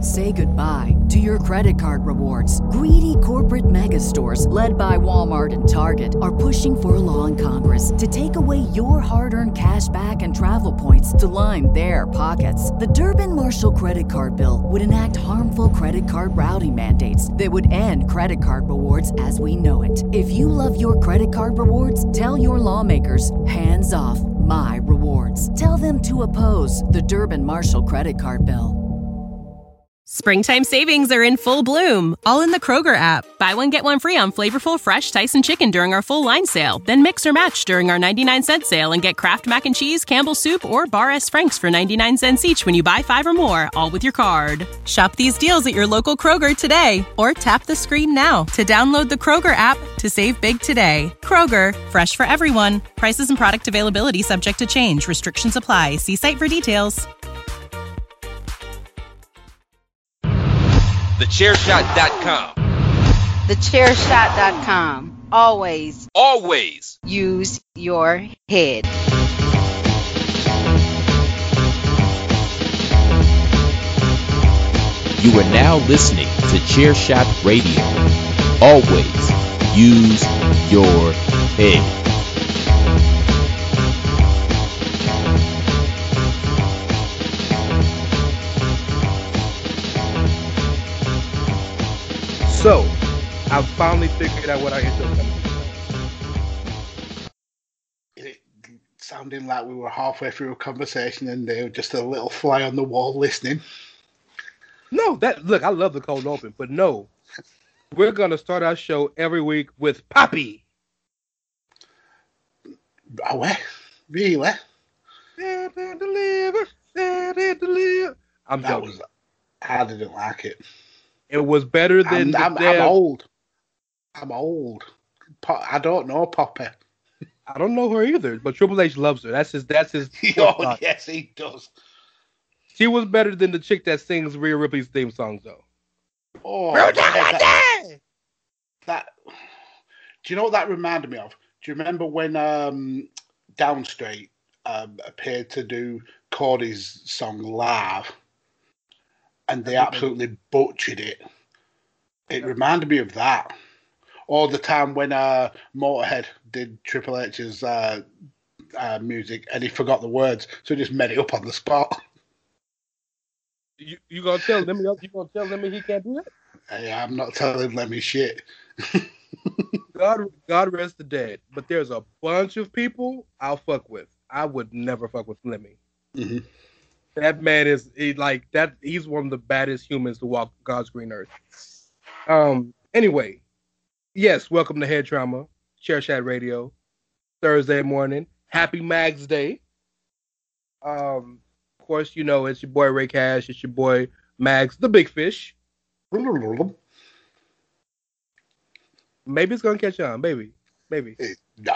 Say goodbye to your credit card rewards. Greedy corporate mega stores, led by Walmart and Target, are pushing for a law in Congress to take away your hard-earned cash back and travel points to line their pockets. The Durbin-Marshall credit card bill would enact harmful credit card routing mandates that would end credit card rewards as we know it. If you love your credit card rewards, tell your lawmakers, hands off my rewards. Tell them to oppose the Durbin-Marshall credit card bill. Springtime savings are in full bloom, all in the Kroger app. Buy one, get one free on flavorful, fresh Tyson chicken during our full line sale. Then mix or match during our 99-cent sale and get Kraft Mac and Cheese, Campbell's Soup, or Bar S. Frank's for 99 cents each when you buy 5 or more, all with your card. Shop these deals at your local Kroger today, or tap the screen now to download the Kroger app to save big today. Kroger, fresh for everyone. Prices and product availability subject to change. Restrictions apply. See site for details. TheChairShot.com. TheChairShot.com. Always use your head. You are now listening to Chairshot Radio. Always use your head. So, I finally figured out what our intro was coming to. It sounding like we were halfway through a conversation and they were just a little fly on the wall listening. No, look, I love the cold open, but no. We're going to start our show every week with Poppy. Oh, what? Really? Deliver. I'm joking. I didn't like it. It was better than I'm old. I'm old. I don't know Poppy. I don't know her either, but Triple H loves her. That's his. Oh, yes, he does. She was better than the chick that sings Rhea Ripley's theme songs, though. Oh, that. Do you know what that reminded me of? Do you remember when Downstreet appeared to do Cody's song live? And they absolutely butchered it. It reminded me of that. Or the time when Motorhead did Triple H's music and he forgot the words, so he just made it up on the spot. You gonna tell Lemmy? You gonna tell Lemmy he can't do that? Hey, I'm not telling Lemmy shit. God rest the dead. But there's a bunch of people I'll fuck with. I would never fuck with Lemmy. Mm-hmm. That man he's one of the baddest humans to walk God's green earth. Anyway, yes, welcome to Head Trauma, Chair Chat Radio, Thursday morning. Happy Mags Day. Of course, you know, it's your boy Ray Cash, it's your boy Mags, the Big Fish. Maybe it's gonna catch on, maybe. No.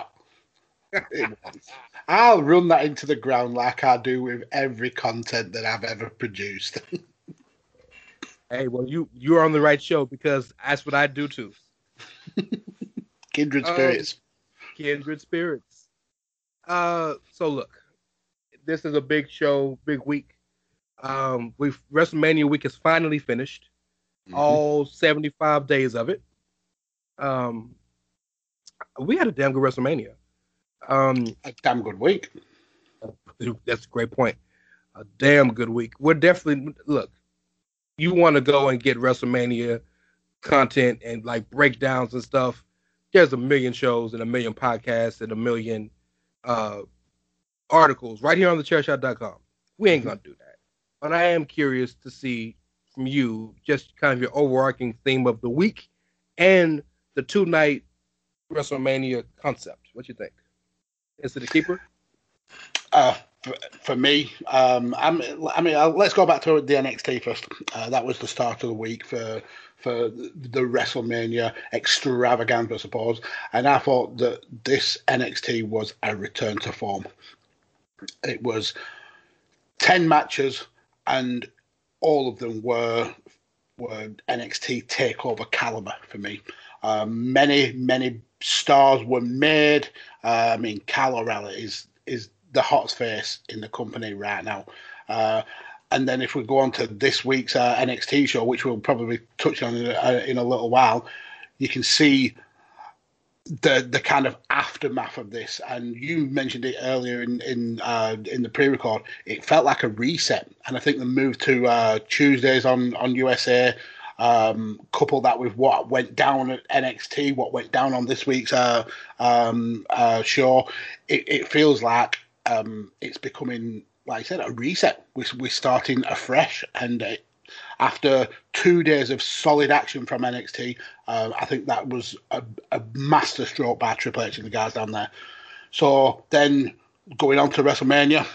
I'll run that into the ground like I do with every content that I've ever produced. Hey, well, you're on the right show because that's what I do too. Kindred spirits. Kindred spirits. So look, this is a big show, big week. WrestleMania week is finally finished. Mm-hmm. All 75 days of it. We had a damn good WrestleMania. A damn good week. That's a great point. A damn good week. We're definitely, look, you want to go and get WrestleMania content and like breakdowns and stuff. There's a million shows and a million podcasts and a million articles right here on thechairshot.com. We ain't going to do that. But I am curious to see from you just kind of your overarching theme of the week and the 2-night WrestleMania concept. What you think? Is it a keeper? For me, let's go back to the NXT first. That was the start of the week for the WrestleMania extravaganza, I suppose. And I thought that this NXT was a return to form. It was 10 matches, and all of them were NXT takeover caliber for me. Many stars were made. Kyle O'Reilly is the hottest face in the company right now. And then if we go on to this week's NXT show, which we'll probably touch on in a little while, you can see the kind of aftermath of this. And you mentioned it earlier in the pre-record. It felt like a reset, and I think the move to Tuesdays on USA, couple that with what went down at NXT, what went down on this week's show, it feels like it's becoming, like I said, a reset. We're starting afresh, and after 2 days of solid action from NXT, I think that was a master stroke by Triple H and the guys down there. So then going on to WrestleMania,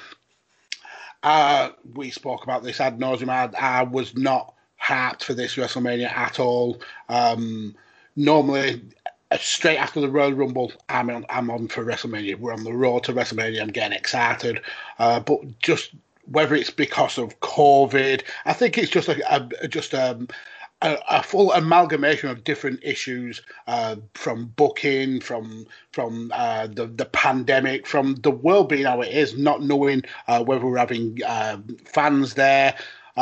we spoke about this ad nauseum. I was not hyped for this WrestleMania at all. Normally, straight after the Royal Rumble, I'm on for WrestleMania. We're on the road to WrestleMania. I'm getting excited, but just whether it's because of COVID, I think it's just a full amalgamation of different issues, from booking, from the pandemic, from the world being how it is, not knowing whether we're having fans there.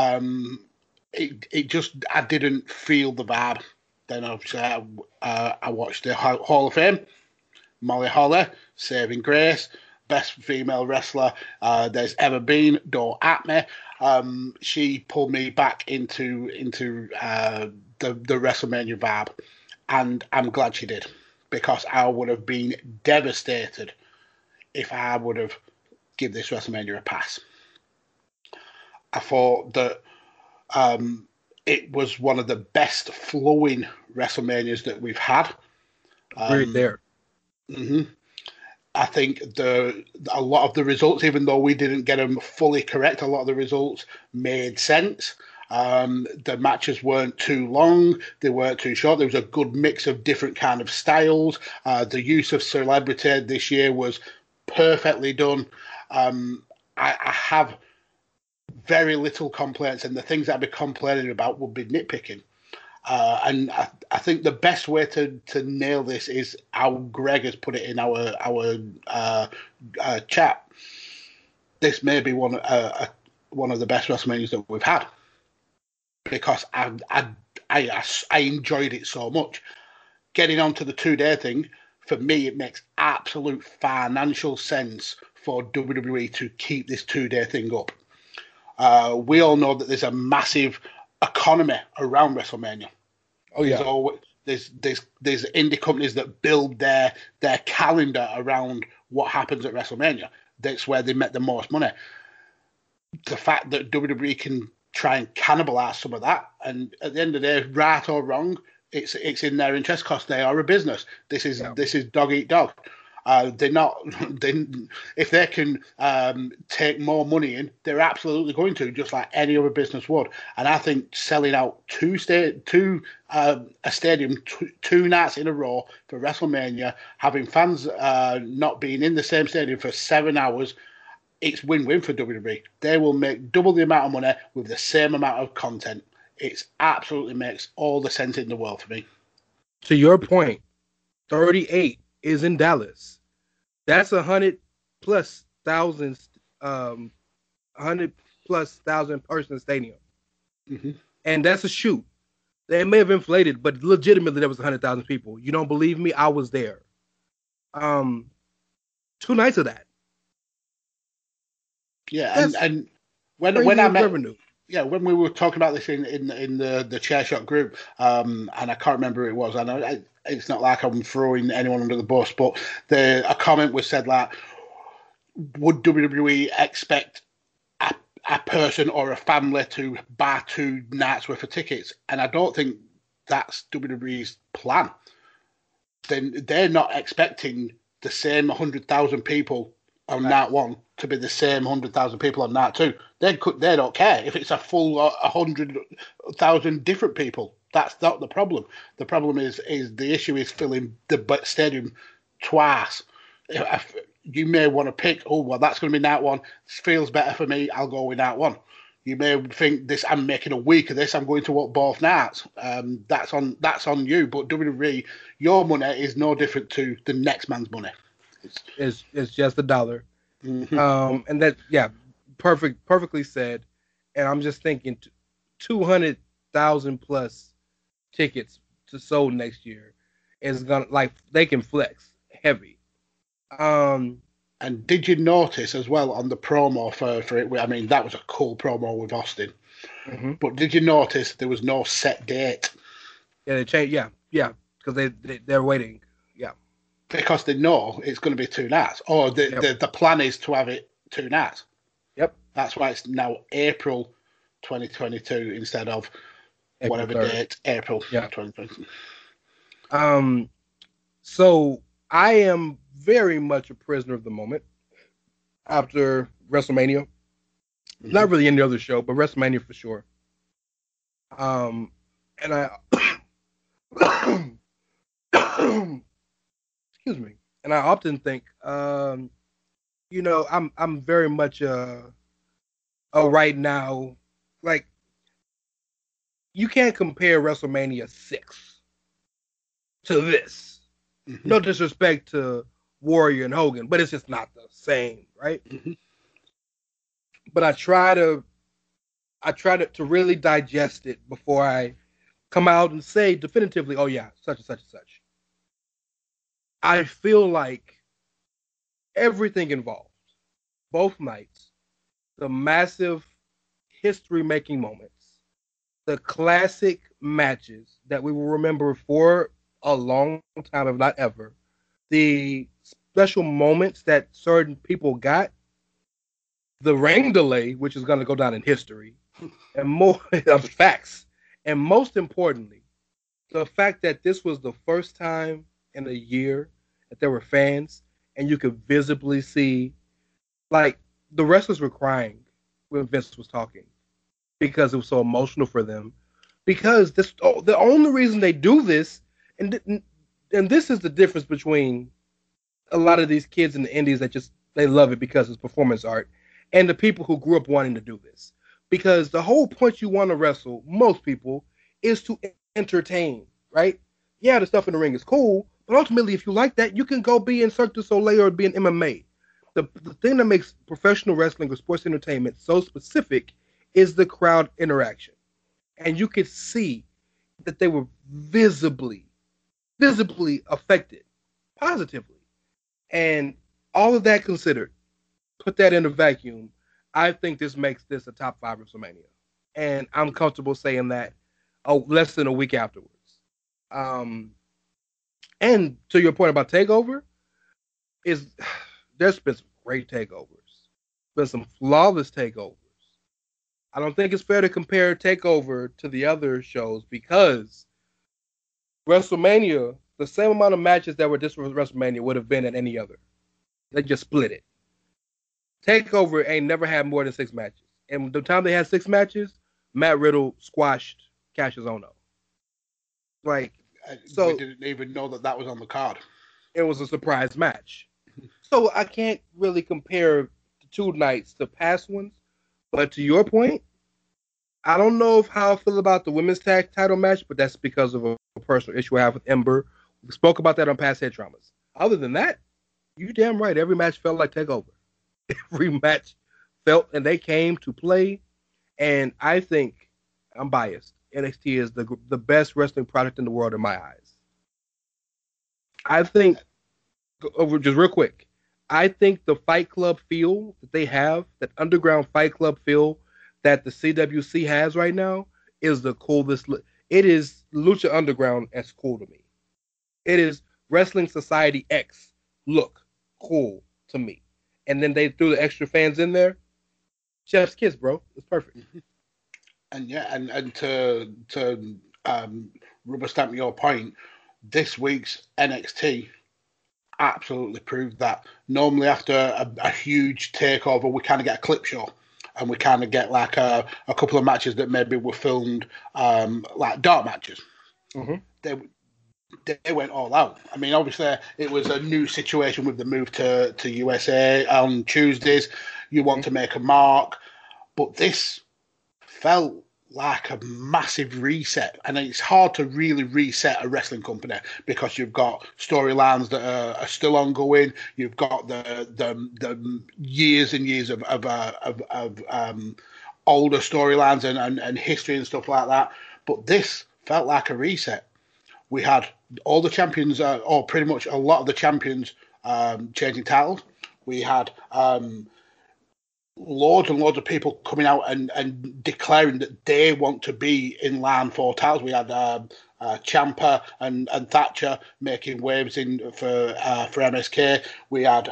It just, I didn't feel the vibe. Then obviously I watched the Hall of Fame, Molly Holly, Saving Grace, best female wrestler there's ever been. Don't at me. She pulled me back into the WrestleMania vibe, and I'm glad she did, because I would have been devastated if I would have given this WrestleMania a pass. I thought that it was one of the best flowing WrestleManias that we've had. Right there. Mm-hmm. I think a lot of the results, even though we didn't get them fully correct, a lot of the results made sense. The matches weren't too long. They weren't too short. There was a good mix of different kind of styles. The use of celebrity this year was perfectly done. I have very little complaints, and the things that I'd be complaining about would be nitpicking. And I think the best way to nail this is how Greg has put it in our chat. This may be one of the best WrestleManias that we've had, because I enjoyed it so much. Getting on to the 2-day thing, for me, it makes absolute financial sense for WWE to keep this 2-day thing up. We all know that there's a massive economy around WrestleMania. Oh yeah. There's indie companies that build their calendar around what happens at WrestleMania. That's where they make the most money. The fact that WWE can try and cannibalize some of that, and at the end of the day, right or wrong, it's in their interest, because they are a business. This is dog eat dog. If they can take more money in, they're absolutely going to, just like any other business would. And I think selling out a stadium 2 nights in a row for WrestleMania, having fans not being in the same stadium for 7 hours, it's win-win for WWE. They will make double the amount of money with the same amount of content. It absolutely makes all the sense in the world for me. To your point, 38 is in Dallas. That's 100,000+ person stadium. Mm-hmm. And that's a shoot. They may have inflated, but legitimately there was 100,000 people. You don't believe me? I was there. 2 nights of that. Yeah, and when I met revenue. Yeah, when we were talking about this in the Chair Shot group, and I can't remember who it was. I know it's not like I'm throwing anyone under the bus, but a comment was said like, would WWE expect a person or a family to buy 2 nights worth of tickets? And I don't think that's WWE's plan. Then they're not expecting the same 100,000 people on night 1 to be the same 100,000 people on night 2. They don't care if it's a full 100,000 different people. That's not the problem. The problem is the issue is filling the stadium twice. You may want to pick, that's going to be night 1. This feels better for me. I'll go with night 1. You may think I'm making a week of this. I'm going to work both nights. That's on you. But WWE, your money is no different to the next man's money. It's just $1. Mm-hmm. And that, perfectly said. and I'm just thinking 200,000 plus tickets to sold next year is gonna, like, they can flex heavy. And did you notice as well on the promo for it? I mean, that was a cool promo with Austin. Mm-hmm. But did you notice there was no set date? Yeah, they changed. Yeah, because they're waiting. Yeah, because they know it's going to be 2 nights, or the plan is to have it 2 nights. Yep. That's why it's now April 2022 instead of April whatever 3rd. date, April 2022. So I am very much a prisoner of the moment after WrestleMania. Mm-hmm. Not really any other show, but WrestleMania for sure. And I excuse me. And I often think, I'm very much right now, like, you can't compare WrestleMania 6 to this. Mm-hmm. No disrespect to Warrior and Hogan, but it's just not the same, right? Mm-hmm. But I try to really digest it before I come out and say definitively, oh yeah, such and such and such. I feel like everything involved, both nights, the massive history-making moments, the classic matches that we will remember for a long time, if not ever, the special moments that certain people got, the ring delay, which is going to go down in history, and more facts, and most importantly, the fact that this was the first time in a year that there were fans, and you could visibly see, like, the wrestlers were crying when Vince was talking because it was so emotional for them. Because the only reason they do this, and this is the difference between a lot of these kids in the indies that just, they love it because it's performance art, and the people who grew up wanting to do this. Because the whole point you want to wrestle, most people, is to entertain, right? Yeah, the stuff in the ring is cool, but ultimately, if you like that, you can go be in Cirque du Soleil or be in MMA. The thing that makes professional wrestling or sports entertainment so specific is the crowd interaction. And you could see that they were visibly affected positively. And all of that considered, put that in a vacuum, I think this makes this a top 5 WrestleMania. And I'm comfortable saying that less than a week afterwards. And to your point about TakeOver, there's been some great takeovers. Been some flawless takeovers. I don't think it's fair to compare TakeOver to the other shows because WrestleMania, the same amount of matches that were this was WrestleMania would have been at any other. They just split it. TakeOver ain't never had more than 6 matches. And the time they had 6 matches, Matt Riddle squashed Cassius Ohno. Like, so we didn't even know that was on the card. It was a surprise match. So I can't really compare the 2 nights to past ones. But to your point, I don't know how I feel about the women's tag title match, but that's because of a personal issue I have with Ember. We spoke about that on Past Head Traumas. Other than that, you damn right. Every match felt like TakeOver. Every match felt, and they came to play. And I think, I'm biased, NXT is the best wrestling product in the world in my eyes. I think, just real quick, I think the Fight Club feel that they have, that underground Fight Club feel that the CWC has right now, is the coolest. It is Lucha Underground as cool to me. It is Wrestling Society X look cool to me. And then they threw the extra fans in there. Chef's kiss, bro. It's perfect. And yeah, and to rubber stamp your point, this week's NXT absolutely proved that. Normally after a huge takeover, we kind of get a clip show, and we kind of get like a couple of matches that maybe were filmed like dark matches. Mm-hmm. They went all out. I mean, obviously it was a new situation with the move to USA on Tuesdays. You want to make a mark, but this felt like a massive reset, and it's hard to really reset a wrestling company because you've got storylines that are still ongoing. You've got the years and years of older storylines and history and stuff like that. But this felt like a reset. We had all the champions, or pretty much a lot of the champions, changing titles. We had loads and loads of people coming out and declaring that they want to be in line for titles. We had Ciampa and Thatcher making waves for MSK. We had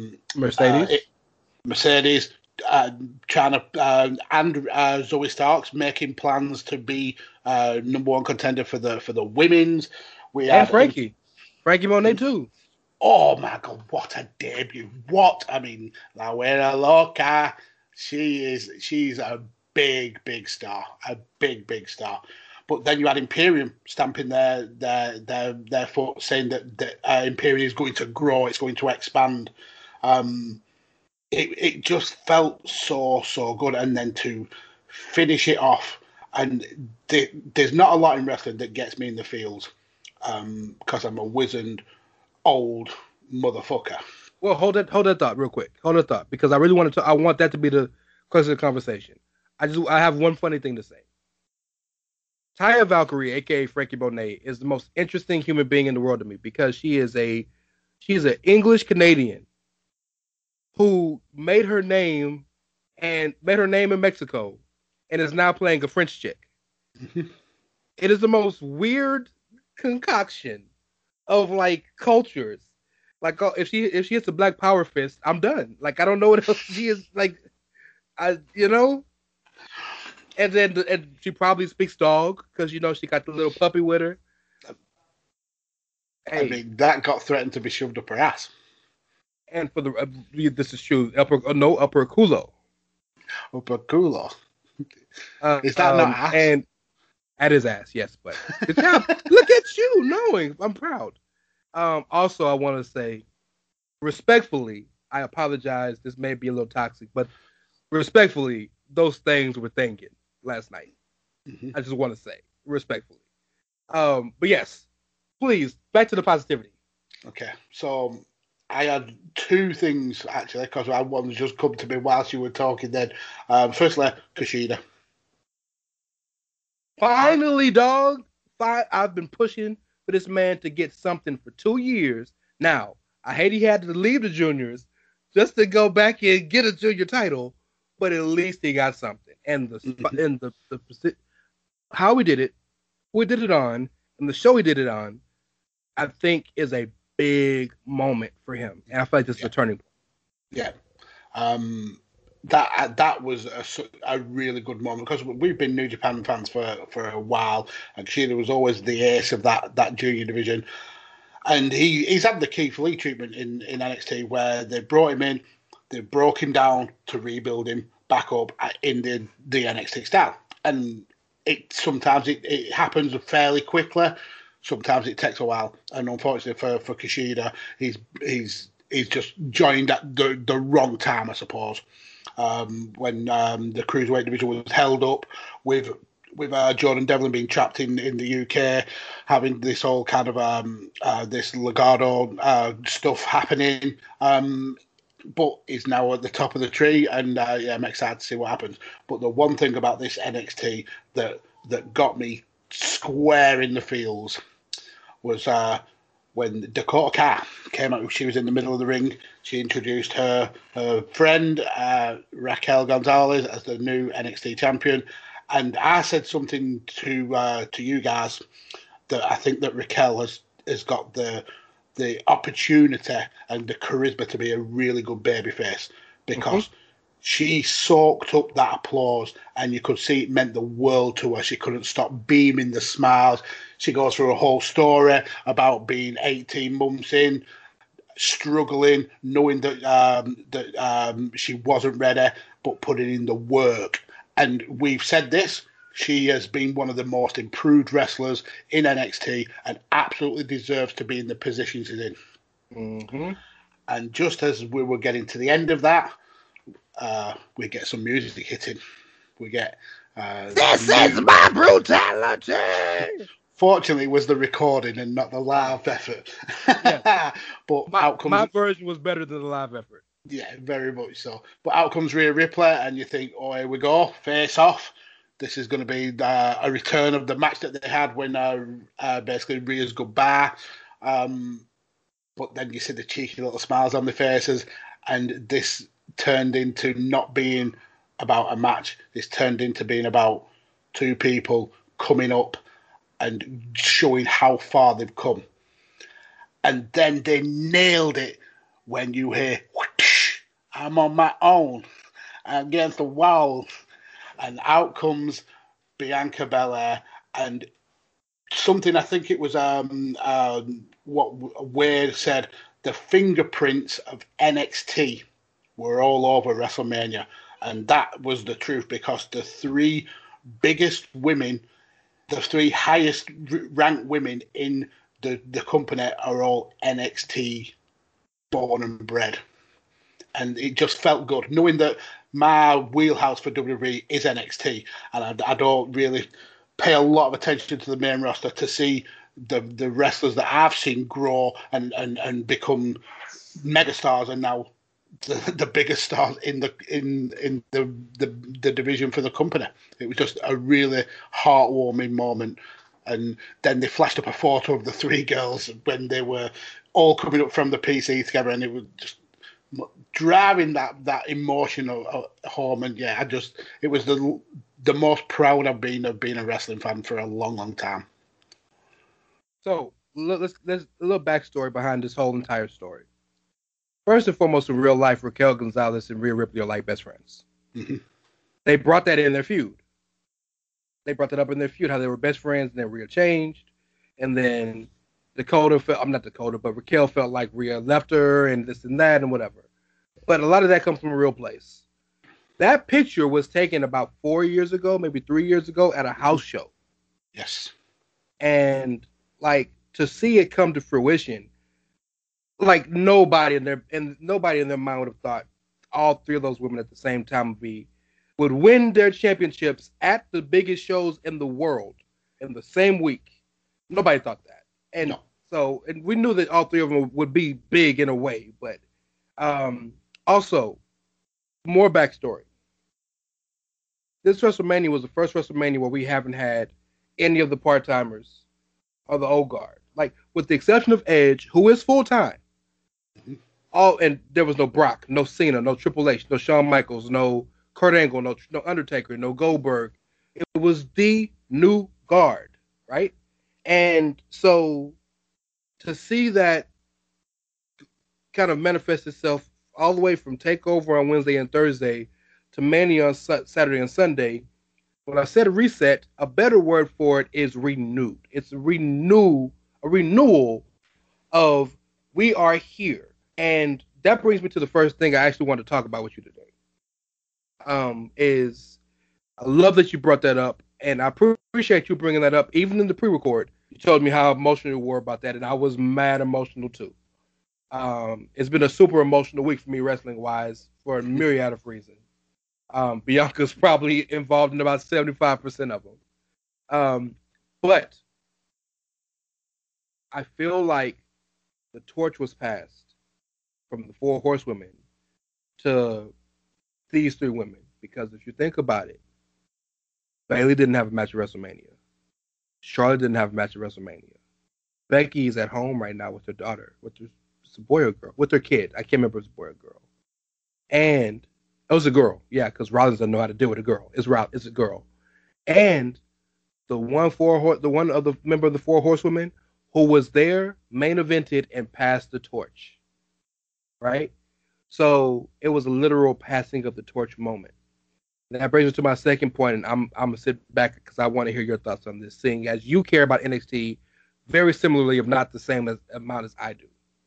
Mercedes trying to and Zoe Starks making plans to be number one contender for the women's. We had Frankie Monet too. Oh my God, what a debut! I mean, La Güera Loca. She's a big star, a big star. But then you had Imperium stamping their foot, saying that Imperium is going to grow, it's going to expand. It just felt so good, and then to finish it off, and there's not a lot in wrestling that gets me in the feels, because I'm a wizened old motherfucker. Well, hold that thought real quick. Hold that thought, because I really want to. I want that to be the question of the conversation. I have one funny thing to say. Taya Valkyrie, aka Frankie Monet, is the most interesting human being in the world to me, because she's an English Canadian who made her name in Mexico and is now playing a French chick. It is the most weird concoction of like cultures. Like, if she hits a Black Power fist, I'm done. Like, I don't know what else she is like. And then she probably speaks dog, because she got the little puppy with her. Hey. I mean, that got threatened to be shoved up her ass. And for this is true. Upper culo. Upper culo. Is that not ass? And at his ass, yes. But good job. Look at you knowing. I'm proud. Also, I want to say, respectfully, I apologize. This may be a little toxic, but respectfully, those things were thinking last night. Mm-hmm. I just want to say, respectfully. But yes, please, back to the positivity. Okay, so I had two things, actually, because one's just come to me whilst you were talking then. Firstly, Kushida. Finally, dog. I've been pushing for this man to get something for 2 years. Now, I hate he had to leave the juniors just to go back and get a junior title, but at least he got something. And the how we did it, who we did it on, and the show he did it on, I think is a big moment for him. And I feel like this is a turning point. Yeah. That was a really good moment, because we've been New Japan fans for a while, and Kushida was always the ace of that junior division, and he's had the Keith Lee treatment in NXT, where they brought him in, they broke him down to rebuild him back up in the NXT style, and sometimes it happens fairly quickly, sometimes it takes a while, and unfortunately for Kushida, he's just joined at the wrong time, I suppose. When the Cruiserweight division was held up with Jordan Devlin being trapped in the UK, having this whole kind of this Legado stuff happening, but he's now at the top of the tree, and I'm excited to see what happens. But the one thing about this NXT that got me square in the feels was when Dakota Kai came out. She was in the middle of the ring. She introduced her friend, Raquel Gonzalez, as the new NXT champion. And I said something to you guys that I think that Raquel has got the opportunity and the charisma to be a really good babyface, because she soaked up that applause, and you could see it meant the world to her. She couldn't stop beaming the smiles. She goes through a whole story about being 18 months in, struggling, knowing that she wasn't ready, but putting in the work. And we've said this, she has been one of the most improved wrestlers in NXT, and absolutely deserves to be in the position she's in. Mm-hmm. And just as we were getting to the end of that, we get some music hitting. We get this is my brutality. Fortunately, it was the recording and not the live effort. Yeah. But my version was better than the live effort. Yeah, very much so. But out comes Rhea Ripley, and you think, oh, here we go, face off. This is going to be a return of the match that they had when basically Rhea's goodbye. But then you see the cheeky little smiles on their faces, and this turned into not being about a match. This turned into being about two people coming up and showing how far they've come. And then they nailed it when you hear, whoosh, I'm on my own against the wall. And out comes Bianca Belair, and something, I think it was what Wade said, the fingerprints of NXT were all over WrestleMania. And that was the truth, because the three biggest women, the three highest ranked women in the company are all NXT born and bred. And it just felt good, knowing that my wheelhouse for WWE is NXT, and I don't really pay a lot of attention to the main roster to see the wrestlers that I've seen grow and become megastars, and now the biggest stars in the division for the company. It was just a really heartwarming moment. And then they flashed up a photo of the three girls when they were all coming up from the PC together, and it was just driving that emotion home. And yeah, it was the most proud I've been of being a wrestling fan for a long, long time. So there's a little backstory behind this whole entire story. First and foremost, in real life, Raquel Gonzalez and Rhea Ripley are like best friends. Mm-hmm. They brought that in their feud. They brought that up in their feud, how they were best friends, and then Rhea changed. And then Raquel felt like Rhea left her and this and that and whatever. But a lot of that comes from a real place. That picture was taken about 4 years ago, maybe 3 years ago, at a house show. Yes. And like, to see it come to fruition, like nobody in their mind would have thought all three of those women at the same time would win their championships at the biggest shows in the world in the same week. Nobody thought that. And no. So, and we knew that all three of them would be big in a way, but also, more backstory. This WrestleMania was the first WrestleMania where we haven't had any of the part-timers or the old guard. Like, with the exception of Edge, who is full-time. Mm-hmm. And there was no Brock, no Cena, no Triple H, no Shawn Michaels, no Kurt Angle, no Undertaker, no Goldberg. It was the new guard, right? And so to see that kind of manifest itself all the way from TakeOver on Wednesday and Thursday to Mania on Saturday and Sunday, when I said reset, a better word for it is renewed. It's a renewal of we are here. And that brings me to the first thing I actually want to talk about with you today. Is I love that you brought that up, and I appreciate you bringing that up. Even in the pre-record, you told me how emotional you were about that, and I was mad emotional too. It's been a super emotional week for me wrestling-wise for a myriad of reasons. Bianca's probably involved in about 75% of them. But I feel like the torch was passed from the four horsewomen to these three women, because if you think about it, Bayley didn't have a match at WrestleMania. Charlotte didn't have a match at WrestleMania. Becky's at home right now with her daughter, it's a boy or girl, with her kid. I can't remember if it's a boy or girl. And it was a girl, yeah, because Rollins doesn't know how to deal with a girl. It's a girl. And the one other member of the four horsewomen who was there, main evented, and passed the torch. Right? So it was a literal passing of the torch moment. And that brings us to my second point, and I'm gonna sit back because I want to hear your thoughts on this, seeing as you care about NXT very similarly, if not the same amount as I do.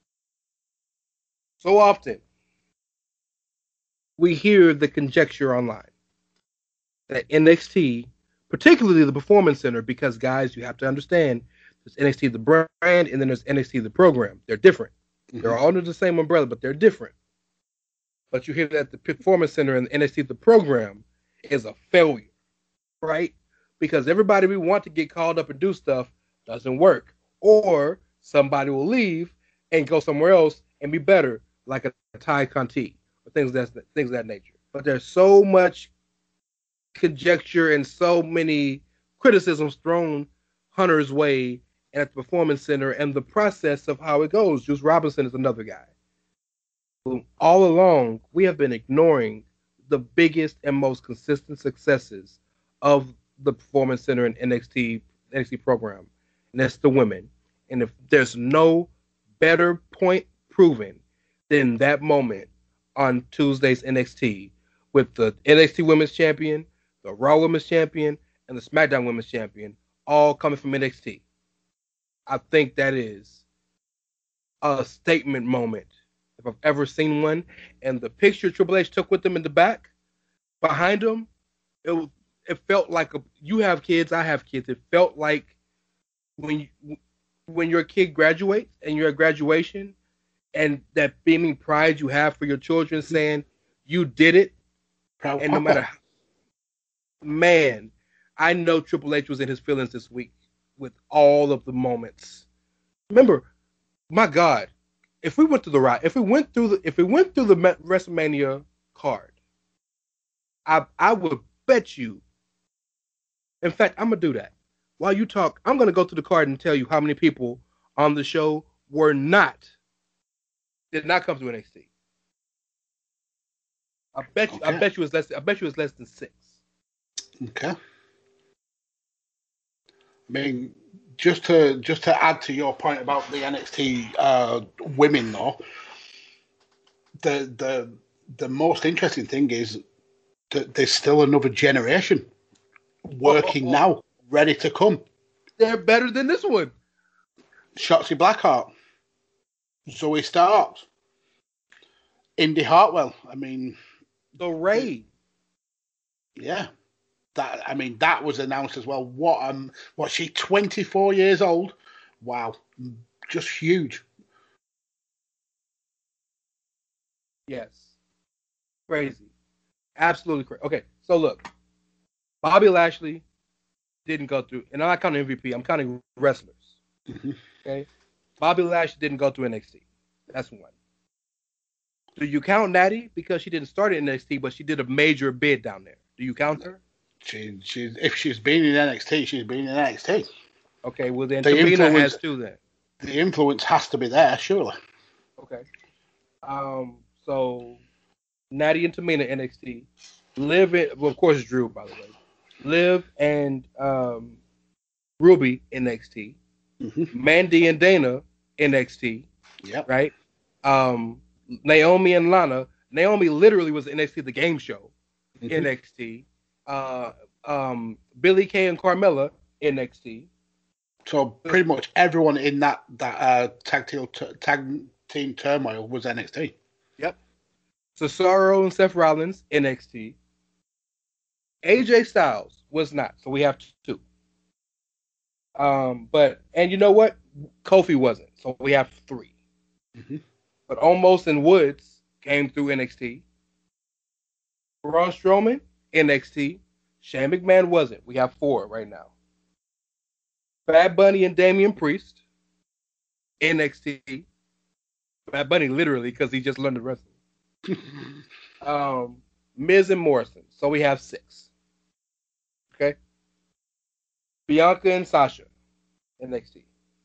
So often, we hear the conjecture online that NXT, particularly the Performance Center, because guys, you have to understand, there's NXT the brand, and then there's NXT the program. They're different. Mm-hmm. They're all under the same umbrella, but they're different. But you hear that the Performance Center and NXT the program is a failure, right? Because everybody we want to get called up and do stuff doesn't work. Or somebody will leave and go somewhere else and be better, like a Ty Conti. things of that nature. But there's so much conjecture and so many criticisms thrown Hunter's way and at the Performance Center and the process of how it goes. Juice Robinson is another guy. All along, we have been ignoring the biggest and most consistent successes of the Performance Center and NXT program, and that's the women. And if there's no better point proven than that moment on Tuesday's NXT with the NXT Women's Champion, the Raw Women's Champion, and the SmackDown Women's Champion all coming from NXT. I think that is a statement moment if I've ever seen one. And the picture Triple H took with them in the back, behind him, it felt like you have kids, I have kids. It felt like when your kid graduates and you're at graduation, and that beaming pride you have for your children, saying you did it, Proud and no matter how, man, I know Triple H was in his feelings this week with all of the moments. Remember, my God, if we went through the WrestleMania card, I would bet you. In fact, I'm gonna do that. While you talk, I'm gonna go to the card and tell you how many people on the show did not come to NXT. I bet you it's less than 6. Okay. I mean, just to add to your point about the NXT women, though, the most interesting thing is that there's still another generation working now, ready to come. They're better than this one. Shotzi Blackheart, Zoe Starks, Indy Hartwell. I mean, the Ray. Yeah. That was announced as well. What's she, 24 years old? Wow. Just huge. Yes. Crazy. Absolutely crazy. Okay, so look. Bobby Lashley didn't go through, and I'm not counting MVP, I'm counting wrestlers. Mm-hmm. Okay? Bobby Lashley didn't go through NXT. That's one. Do you count Natty? Because she didn't start in NXT, but she did a major bid down there. Do you count her? If she's been in NXT, she's been in NXT. Okay, well then Tamina has to then. The influence has to be there, surely. Okay. So Natty and Tamina NXT. Liv, of course, Drew, by the way. Liv and Ruby NXT. Mm-hmm. Mandy and Dana NXT. Yep. Right. Naomi and Lana. Naomi literally was NXT the game show. Mm-hmm. NXT. Billie Kay and Carmella NXT. So pretty much everyone in that tag team turmoil was NXT. Yep. Cesaro and Seth Rollins NXT. AJ Styles was not, so we have 2. But you know what? Kofi wasn't, so we have 3. Mm-hmm. But Omos and Woods came through NXT. Braun Strowman NXT. Shane McMahon wasn't. We have 4 right now. Bad Bunny and Damian Priest NXT. Bad Bunny literally because he just learned to wrestle. Miz and Morrison. So we have 6. Okay. Bianca and Sasha NXT.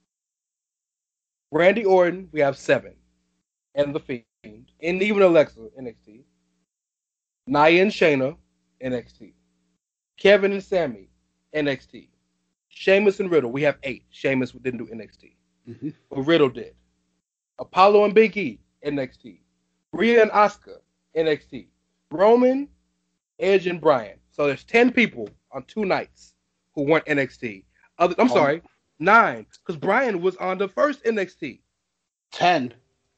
Randy Orton, we have 7. And The Fiend. And even Alexa NXT. Nia and Shayna NXT. Kevin and Sammy NXT. Sheamus and Riddle, we have 8. Sheamus didn't do NXT. Mm-hmm. But Riddle did. Apollo and Big E NXT. Rhea and Asuka NXT. Roman, Edge, and Bryan. So there's 10 people on 2 nights who weren't NXT. Sorry, 9, because Bryan was on the first NXT. 9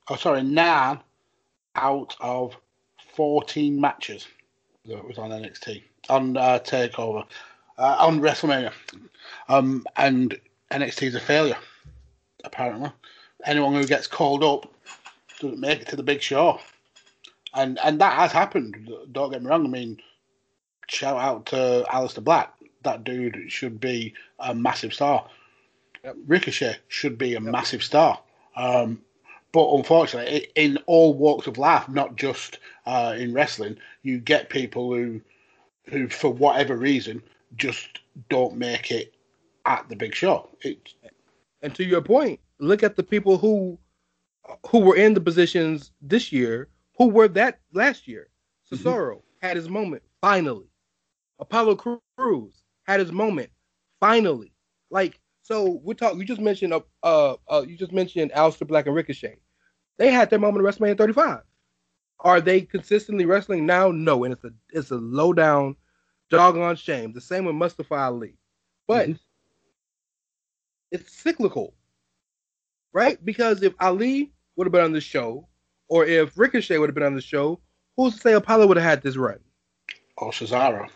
out of 14 matches that was on NXT on Takeover, on WrestleMania, and NXT is a failure. Apparently, anyone who gets called up doesn't make it to the big show, and that has happened. Don't get me wrong. I mean, shout out to Aleister Black. That dude should be a massive star. Yep. Ricochet should be a massive star. But unfortunately, in all walks of life, not just in wrestling, you get people who for whatever reason just don't make it at the big show. And to your point, look at the people who were in the positions this year, who were that last year. Cesaro had his moment finally. Apollo Crews had his moment finally. Like, so we talk. You just mentioned Aleister Black and Ricochet. They had their moment at WrestleMania 35. Are they consistently wrestling now? No, and it's a low down, doggone shame. The same with Mustafa Ali, but it's cyclical, right? Because if Ali would have been on the show, or if Ricochet would have been on the show, who's to say Apollo would have had this run? Or Cesaro.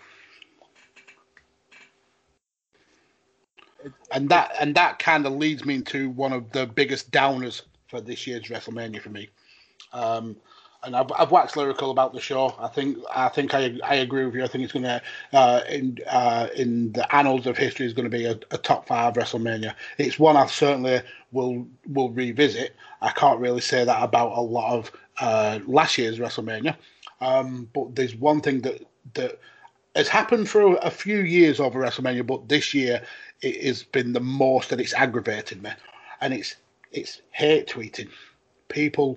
And that kind of leads me into one of the biggest downers for this year's WrestleMania for me. And I've waxed lyrical about the show. I think I agree with you. I think it's going to in the annals of history is going to be a top 5 WrestleMania. It's one I certainly will revisit. I can't really say that about a lot of last year's WrestleMania. But there's one thing that has happened for a few years over WrestleMania, but this year it has been the most that it's aggravated me, and it's hate tweeting. People.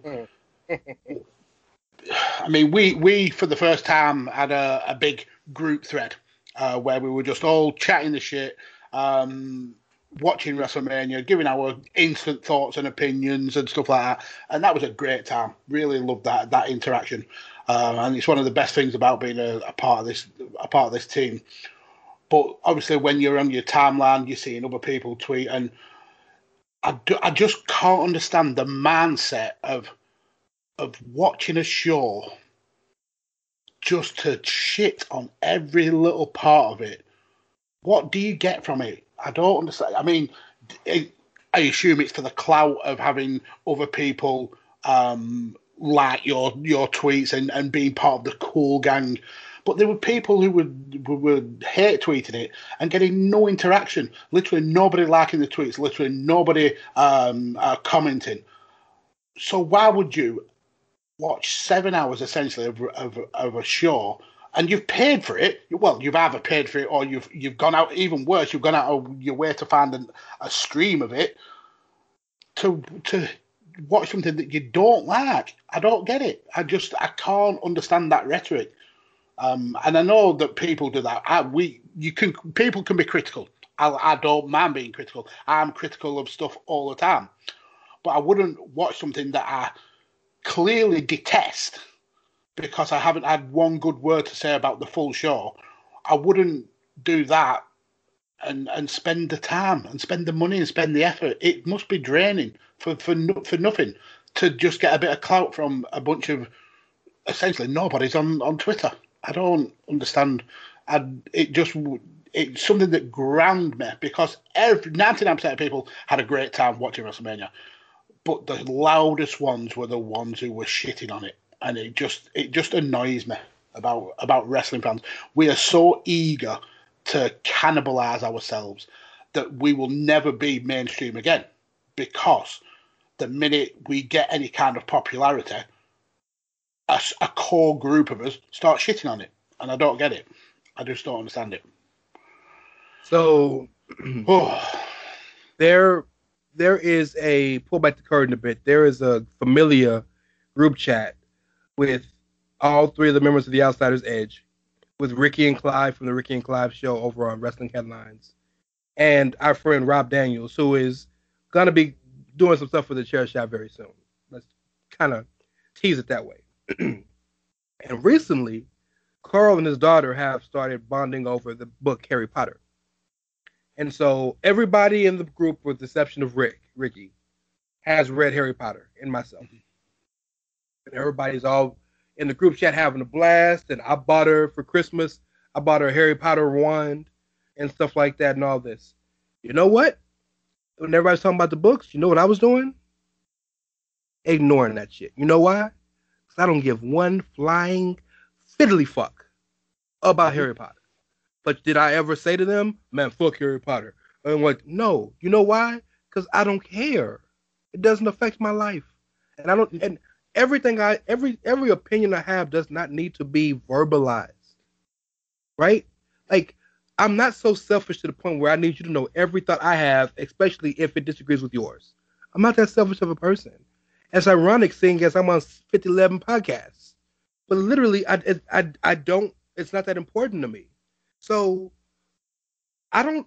I mean, we for the first time had a big group thread where we were just all chatting the shit, watching WrestleMania, giving our instant thoughts and opinions and stuff like that, and that was a great time. Really loved that interaction, and it's one of the best things about being a part of this team. But obviously, when you're on your timeline, you're seeing other people tweet, and I just can't understand the mindset of watching a show just to shit on every little part of it. What do you get from it? I don't understand. I mean, I assume it's for the clout of having other people like your tweets and being part of the cool gang. But there were people who were hate tweeting it and getting no interaction. Literally nobody liking the tweets. Literally nobody commenting. So why would you watch 7 hours essentially of a show, and you've paid for it? Well, you've either paid for it or you've gone out, even worse, you've gone out of your way to find a stream of it to watch something that you don't like. I don't get it. I can't understand that rhetoric. And I know that people do that. People can be critical. I don't mind being critical. I'm critical of stuff all the time, but I wouldn't watch something that I clearly detest because I haven't had one good word to say about the full show. I wouldn't do that and spend the time and spend the money and spend the effort. It must be draining for nothing to just get a bit of clout from a bunch of essentially nobody's on Twitter. I don't understand. It's something that ground me because 99% of people had a great time watching WrestleMania. But the loudest ones were the ones who were shitting on it, and it just annoys me about wrestling fans. We are so eager to cannibalize ourselves that we will never be mainstream again, because the minute we get any kind of popularity, a core group of us start shitting on it, and I don't get it. I just don't understand it. So there is a, pull back the curtain a bit, there is a familiar group chat with all 3 of the members of the Outsiders Edge, with Ricky and Clive from the Ricky and Clive show over on Wrestling Headlines, and our friend Rob Daniels, who is going to be doing some stuff for the Chair Shot very soon. Let's kind of tease it that way. And recently, Carl and his daughter have started bonding over the book Harry Potter. And so everybody in the group, with the exception of Ricky, has read Harry Potter, and myself. And everybody's all in the group chat having a blast. And I bought her for Christmas. I bought her a Harry Potter wand and stuff like that and all this. You know what? When everybody's talking about the books, you know what I was doing? Ignoring that shit. You know why? Because I don't give one flying fiddly fuck about Harry Potter. But did I ever say to them, man, fuck Harry Potter? And what? No. You know why? Because I don't care. It doesn't affect my life. And I don't. And every opinion I have does not need to be verbalized, right? Like, I'm not so selfish to the point where I need you to know every thought I have, especially if it disagrees with yours. I'm not that selfish of a person. It's ironic seeing as I'm on 5011 podcasts, but literally, I don't. It's not that important to me. So I don't.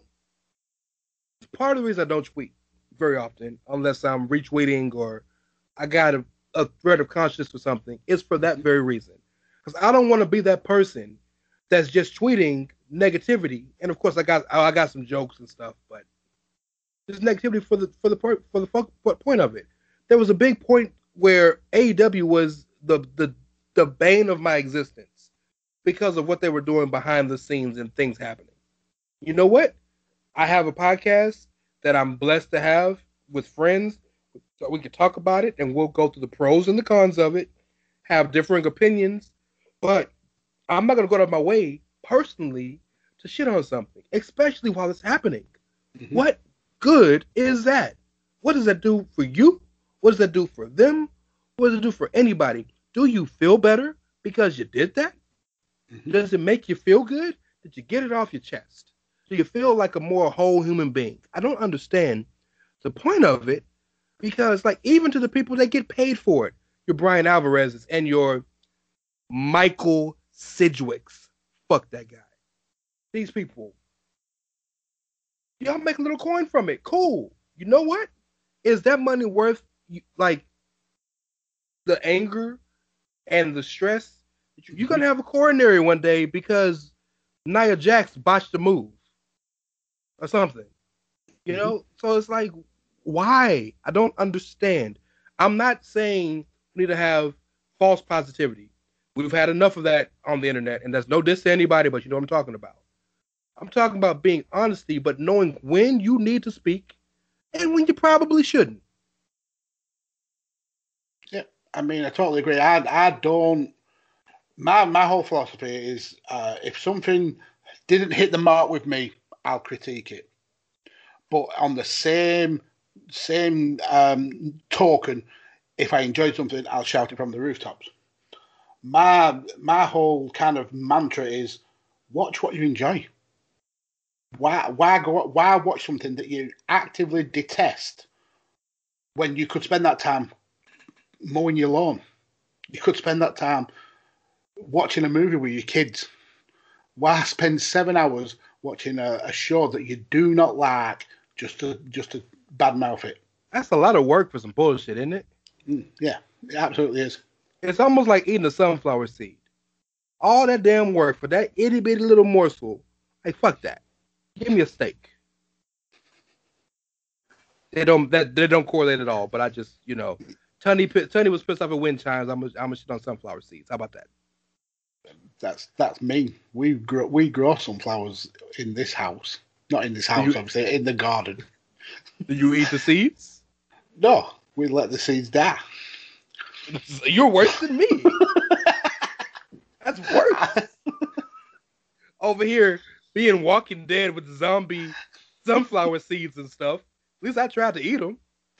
Part of the reason I don't tweet very often, unless I'm retweeting or I got a thread of consciousness or something, is for that very reason. Because I don't want to be that person that's just tweeting negativity. And of course, I got some jokes and stuff, but just negativity for the point of it. There was a big point where AEW was the bane of my existence because of what they were doing behind the scenes and things happening. You know what? I have a podcast that I'm blessed to have with friends, so we can talk about it and we'll go through the pros and the cons of it, have differing opinions, but I'm not going to go out of my way personally to shit on something, especially while it's happening. Mm-hmm. What good is that? What does that do for you? What does that do for them? What does it do for anybody? Do you feel better because you did that? Mm-hmm. Does it make you feel good? Did you get it off your chest? Do you feel like a more whole human being? I don't understand the point of it because, like, even to the people that get paid for it, your Brian Alvarez's and your Michael Sidgwicks, fuck that guy. These people, y'all make a little coin from it. Cool. You know what? Is that money worth, like, the anger and the stress? You're going to have a coronary one day because Nia Jax botched a move or something. You know? So it's like, why? I don't understand. I'm not saying we need to have false positivity. We've had enough of that on the internet, and that's no diss to anybody, but you know what I'm talking about. I'm talking about being honesty, but knowing when you need to speak and when you probably shouldn't. Yeah, I mean, I totally agree. I don't. My whole philosophy is if something didn't hit the mark with me, I'll critique it. But on the same token, if I enjoyed something, I'll shout it from the rooftops. My whole kind of mantra is watch what you enjoy. Why watch something that you actively detest when you could spend that time mowing your lawn? You could spend that time watching a movie with your kids. Why spend 7 hours watching a show that you do not like just to badmouth it? That's a lot of work for some bullshit, isn't it? Yeah, it absolutely is. It's almost like eating a sunflower seed. All that damn work for that itty bitty little morsel. Hey, fuck that. Give me a steak. They don't correlate at all. But I just, you know, Tony was pissed off at wind chimes. I'm gonna shit on sunflower seeds. How about that? That's me. We grow sunflowers in this house. Not in this house, obviously, in the garden. Do you eat the seeds? No, we let the seeds die. You're worse than me. That's worse. Over here, being Walking Dead with zombie sunflower seeds and stuff. At least I tried to eat them.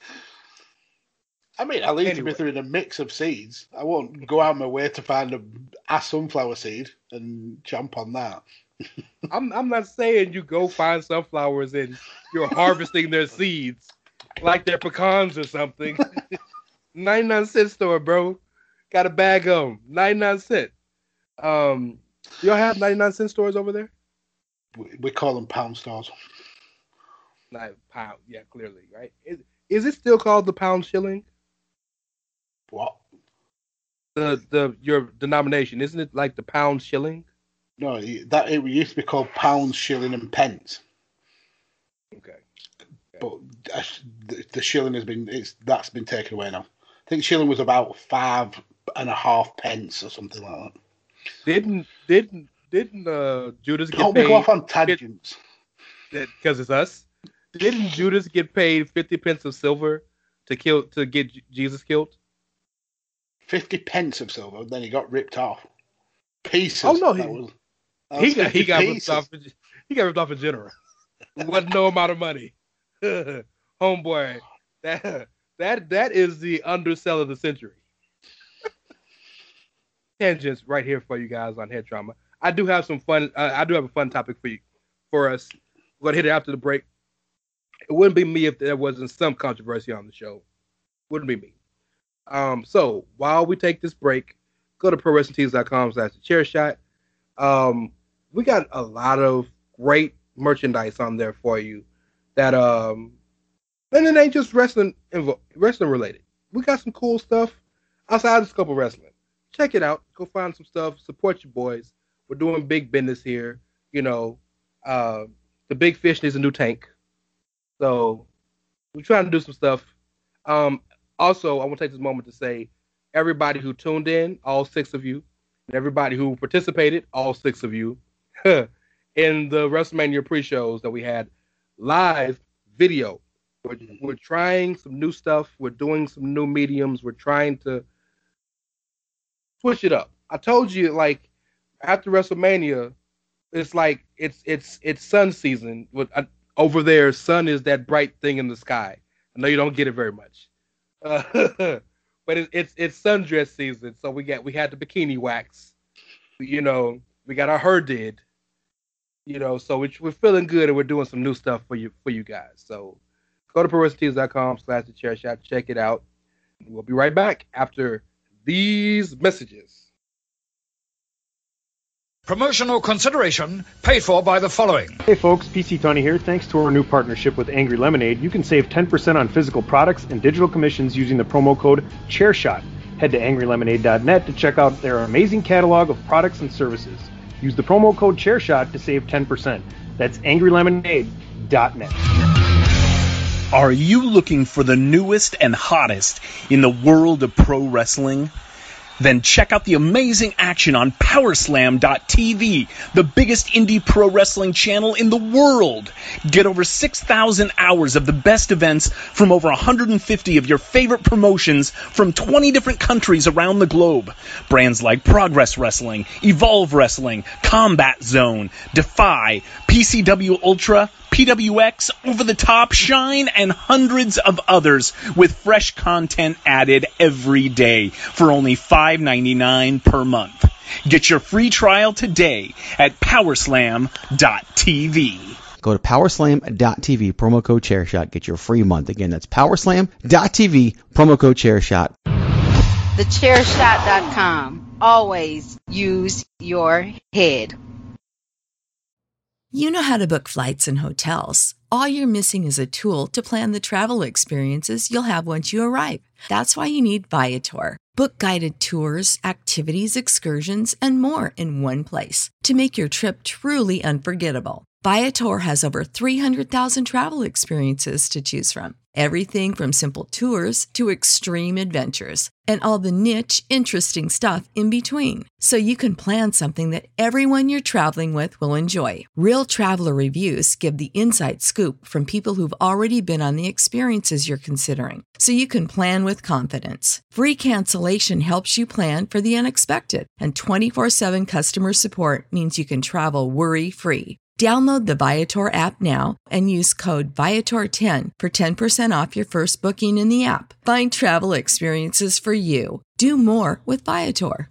I mean, at least if they're in a mix of seeds. I won't go out of my way to find a sunflower seed and jump on that. I'm not saying you go find sunflowers and you're harvesting their seeds like they're pecans or something. 99-cent store, bro. Got a bag of them. 99-cent. Y'all have 99-cent stores over there? We call them pound stores. Not pound. Yeah, clearly, right? Is it still called the pound shilling? What? Your denomination, isn't it like the pound shilling? No, it used to be called pounds, shilling, and pence. Okay. But the shilling that's been taken away now. I think shilling was about 5.5 pence or something like that. Didn't Judas get Don't paid? Don't go off on tangents. Because it's us. Didn't Judas get paid 50 pence of silver to get Jesus killed? 50 pence of silver, then he got ripped off. Pieces. Oh no, he got ripped off. He got ripped off in general. It wasn't no amount of money. Homeboy, that That is the undersell of the century. Tangents right here for you guys on Head Trauma. I do have some fun. I do have a fun topic for us. We're gonna hit it after the break. It wouldn't be me if there wasn't some controversy on the show. Wouldn't be me. So while we take this break, go to ProWrestlingTees.com/thechairshot. We got a lot of great merchandise on there for you. That and it ain't just wrestling related. We got some cool stuff outside the scope of wrestling. Check it out. Go find some stuff. Support your boys. We're doing big business here. You know, the big fish needs a new tank. So we're trying to do some stuff. Also, I want to take this moment to say, everybody who tuned in, all 6 of you, and everybody who participated, all 6 of you, in the WrestleMania pre-shows that we had live video. We're trying some new stuff. We're doing some new mediums. We're trying to switch it up. I told you, like, after WrestleMania, it's like it's sun season. Over there, sun is that bright thing in the sky. I know you don't get it very much, but it's sundress season. So we had the bikini wax. You know, we got our hair did. You know, so we're feeling good and we're doing some new stuff for you guys. So go to ProWrestlingTees.com/thechairshot. Check it out. We'll be right back after these messages. Promotional consideration paid for by the following. Hey folks, PC Tony here. Thanks to our new partnership with Angry Lemonade, you can save 10% on physical products and digital commissions using the promo code ChairShot. Head to angrylemonade.net to check out their amazing catalog of products and services. Use the promo code ChairShot to save 10%. That's angrylemonade.net. Are you looking for the newest and hottest in the world of pro wrestling? Then check out the amazing action on Powerslam.tv, the biggest indie pro wrestling channel in the world. Get over 6,000 hours of the best events from over 150 of your favorite promotions from 20 different countries around the globe. Brands like Progress Wrestling, Evolve Wrestling, Combat Zone, Defy, PCW Ultra, PWX, Over the Top, Shine, and hundreds of others with fresh content added every day for only $5.99 per month. Get your free trial today at Powerslam.tv. Go to Powerslam.tv, promo code ChairShot, get your free month. Again, that's Powerslam.tv, promo code ChairShot. TheChairShot.com. Always use your head. You know how to book flights and hotels. All you're missing is a tool to plan the travel experiences you'll have once you arrive. That's why you need Viator. Book guided tours, activities, excursions, and more in one place to make your trip truly unforgettable. Viator has over 300,000 travel experiences to choose from. Everything from simple tours to extreme adventures and all the niche, interesting stuff in between. So you can plan something that everyone you're traveling with will enjoy. Real traveler reviews give the inside scoop from people who've already been on the experiences you're considering. So you can plan with confidence. Free cancellation helps you plan for the unexpected. And 24/7 customer support means you can travel worry-free. Download the Viator app now and use code Viator10 for 10% off your first booking in the app. Find travel experiences for you. Do more with Viator.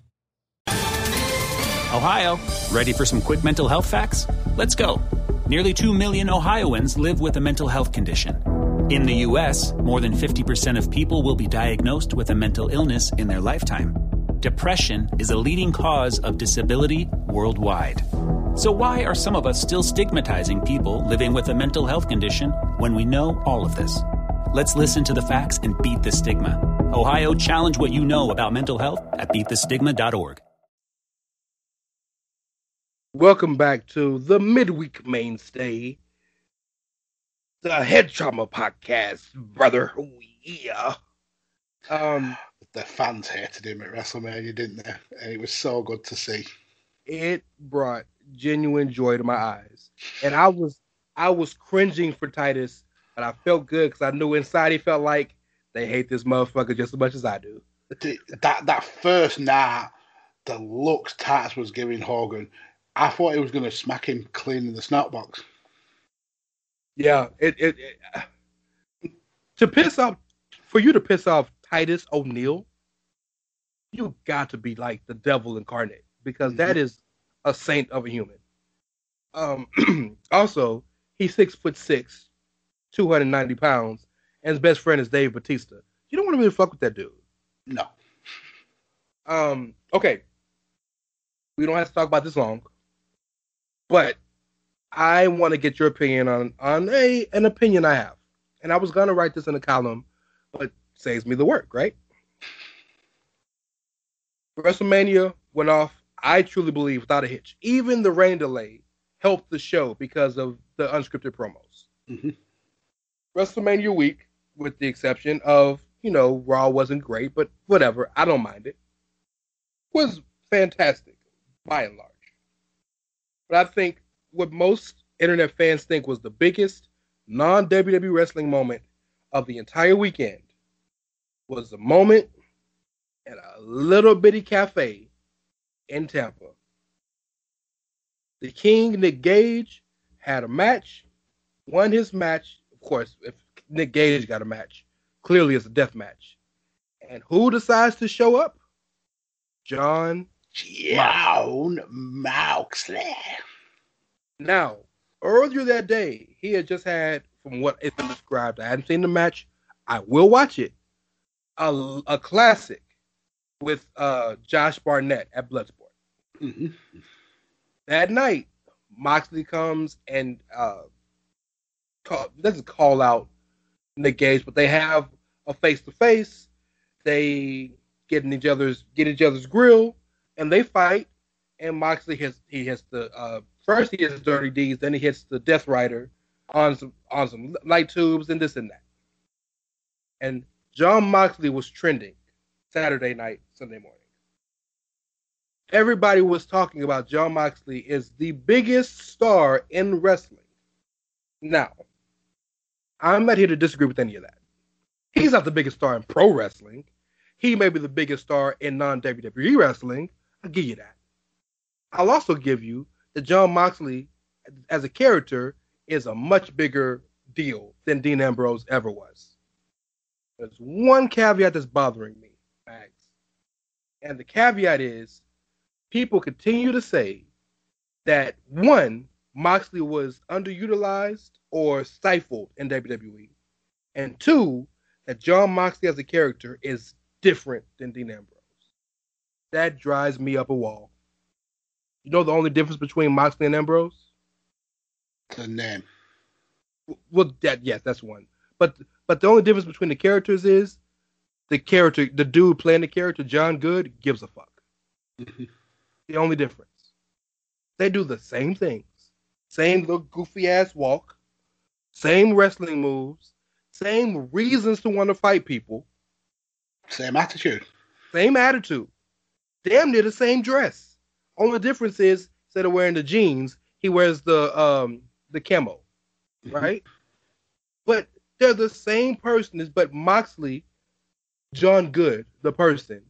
Ohio, ready for some quick mental health facts? Let's go. Nearly 2 million Ohioans live with a mental health condition. In the U.S., more than 50% of people will be diagnosed with a mental illness in their lifetime. Depression is a leading cause of disability worldwide. So why are some of us still stigmatizing people living with a mental health condition when we know all of this? Let's listen to the facts and beat the stigma. Ohio, challenge what you know about mental health at beatthestigma.org. Welcome back to the midweek mainstay, the Head Trauma Podcast, brother. Oh, yeah. The fans hated him at WrestleMania, didn't they? And it was so good to see. It brought genuine joy to my eyes, and I was cringing for Titus, but I felt good because I knew inside he felt like they hate this motherfucker just as much as I do. That first night, the looks Titus was giving Hogan, I thought he was going to smack him clean in the snot box. Yeah, it to piss off for you to piss off Titus O'Neil, you got to be like the devil incarnate, because that is a saint of a human. Also, he's 6'6", 290 pounds, and his best friend is Dave Bautista. You don't want to really fuck with that dude. No. Okay. We don't have to talk about this long, but I want to get your opinion on an opinion I have. And I was going to write this in a column, but it saves me the work, right? WrestleMania went off, I truly believe, without a hitch. Even the rain delay helped the show because of the unscripted promos. Mm-hmm. WrestleMania week, with the exception of, Raw wasn't great, but whatever, I don't mind it, was fantastic by and large. But I think what most internet fans think was the biggest non-WWE wrestling moment of the entire weekend was the moment at a little bitty cafe in Tampa. The King, Nick Gage, had a match, won his match. Of course, if Nick Gage got a match, clearly it's a death match. And who decides to show up? Jon Moxley. Now, earlier that day, he had just had, from what it's been described, I hadn't seen the match, I will watch it, a classic with Josh Barnett at Bloodsport. Mm-hmm. That night, Moxley comes and doesn't call out Nick Gage, but they have a face-to-face. They get in each other's grill, and they fight. And Moxley hits the first he hits Dirty D's, then he hits the Death Rider on some light tubes and this and that. And Jon Moxley was trending Saturday night, Sunday morning. Everybody was talking about Jon Moxley is the biggest star in wrestling. Now, I'm not here to disagree with any of that. He's not the biggest star in pro wrestling. He may be the biggest star in non-WWE wrestling. I'll give you that. I'll also give you that Jon Moxley, as a character, is a much bigger deal than Dean Ambrose ever was. There's one caveat that's bothering me, Max. And the caveat is, people continue to say that, one, Moxley was underutilized or stifled in WWE, and two, that Jon Moxley as a character is different than Dean Ambrose. That drives me up a wall. You know the only difference between Moxley and Ambrose? The name. Well, that's one. But the only difference between the characters is the dude playing the character, John Good, gives a fuck. Mm-hmm. The only difference. They do the same things. Same little goofy ass walk. Same wrestling moves. Same reasons to want to fight people. Same attitude. Same attitude. Damn near the same dress. Only difference is, instead of wearing the jeans, he wears the camo. Right? But they're the same person. But Moxley, John Good, the person,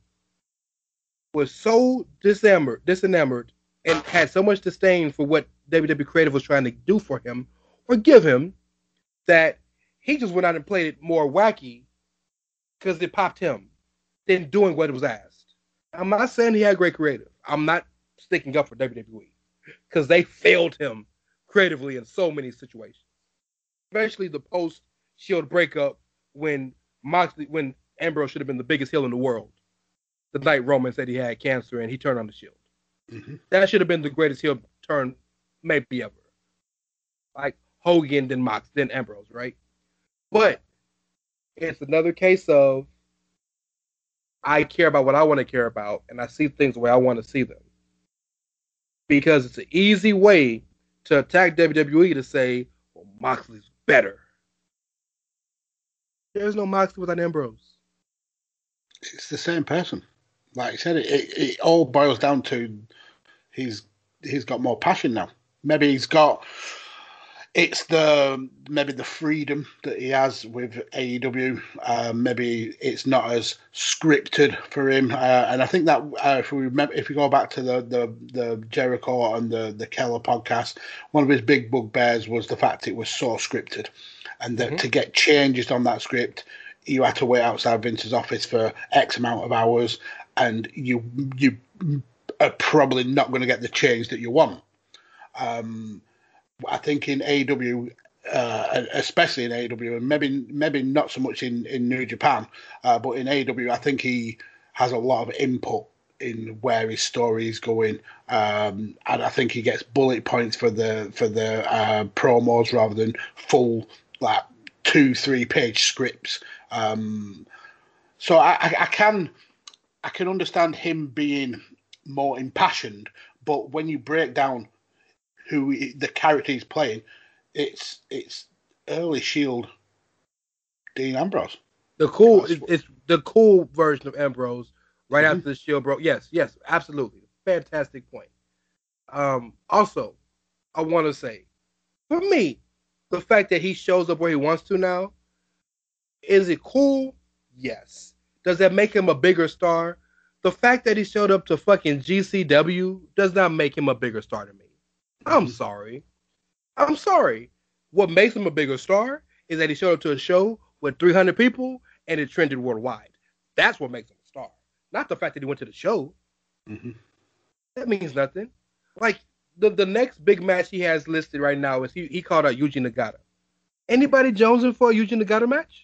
was so disenamored and had so much disdain for what WWE Creative was trying to do for him or give him, that he just went out and played it more wacky because it popped him than doing what was asked. I'm not saying he had great creative. I'm not sticking up for WWE because they failed him creatively in so many situations, especially the post-Shield breakup when Ambrose should have been the biggest heel in the world. The night Roman said he had cancer and he turned on the Shield. Mm-hmm. That should have been the greatest heel turn maybe ever. Like Hogan, then Ambrose, right? But it's another case of I care about what I want to care about, and I see things the way I want to see them. Because it's an easy way to attack WWE to say, well, Moxley's better. There's no Moxley without Ambrose. It's the same person. Like I said, it all boils down to he's got more passion now. Maybe it's the freedom that he has with AEW. Maybe it's not as scripted for him. And I think that if we go back to the Jericho and the Keller podcast, one of his big bugbears was the fact it was so scripted, and that to get changes on that script, you had to wait outside Vince's office for X amount of hours, and you are probably not going to get the change that you want. I think in AEW, especially in AEW, and maybe not so much in New Japan, but in AEW, I think he has a lot of input in where his story is going, and I think he gets bullet points for the promos rather than full 2-3 page scripts. So I can understand him being more impassioned, but when you break down who the character he's playing, it's early Shield Dean Ambrose. It's the cool version of Ambrose right after the Shield broke. Yes, absolutely. Fantastic point. Also, I want to say, for me, the fact that he shows up where he wants to now, is it cool? Yes. Does that make him a bigger star? The fact that he showed up to fucking GCW does not make him a bigger star to me. I'm sorry. What makes him a bigger star is that he showed up to a show with 300 people and it trended worldwide. That's what makes him a star. Not the fact that he went to the show. That means nothing. Like, the next big match he has listed right now is he called out Yuji Nagata. Anybody jonesing for a Yuji Nagata match?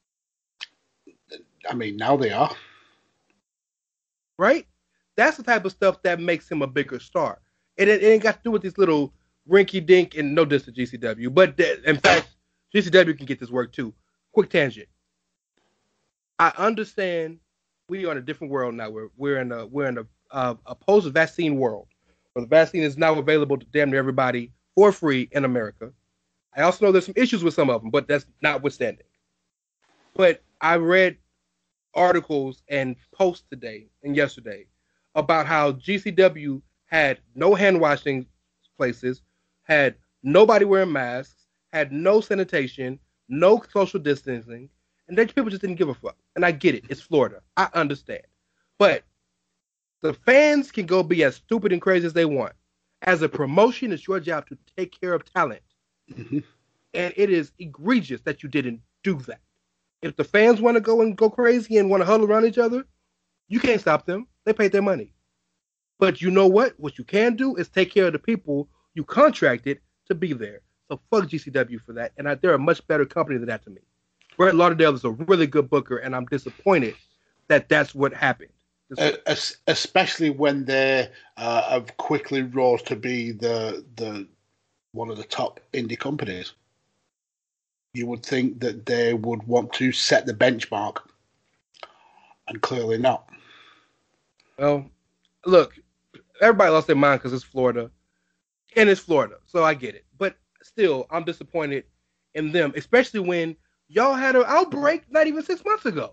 I mean, now they are. Right? That's the type of stuff that makes him a bigger star. It ain't got to do with this little rinky-dink, and no diss to GCW. But in fact, GCW can get this work too. Quick tangent. I understand we are in a different world now. We're in a post-vaccine world where the vaccine is now available to damn near everybody for free in America. I also know there's some issues with some of them, but that's notwithstanding. But I read articles and posts today and yesterday about how GCW had no hand washing places, had nobody wearing masks, had no sanitation, no social distancing, and then people just didn't give a fuck. And I get it. It's Florida. I understand. But the fans can go be as stupid and crazy as they want. As a promotion, it's your job to take care of talent. And it is egregious that you didn't do that. If the fans want to go crazy and want to huddle around each other, you can't stop them. They paid their money. But you know what? What you can do is take care of the people you contracted to be there. So fuck GCW for that. And they're a much better company than that to me. Brett Lauderdale is a really good booker, and I'm disappointed that that's what happened. Especially when they have quickly rose to be the one of the top indie companies. You would think that they would want to set the benchmark, and clearly not. Well, look, everybody lost their mind because it's Florida, and it's Florida, so I get it. But still, I'm disappointed in them, especially when y'all had an outbreak not even 6 months ago.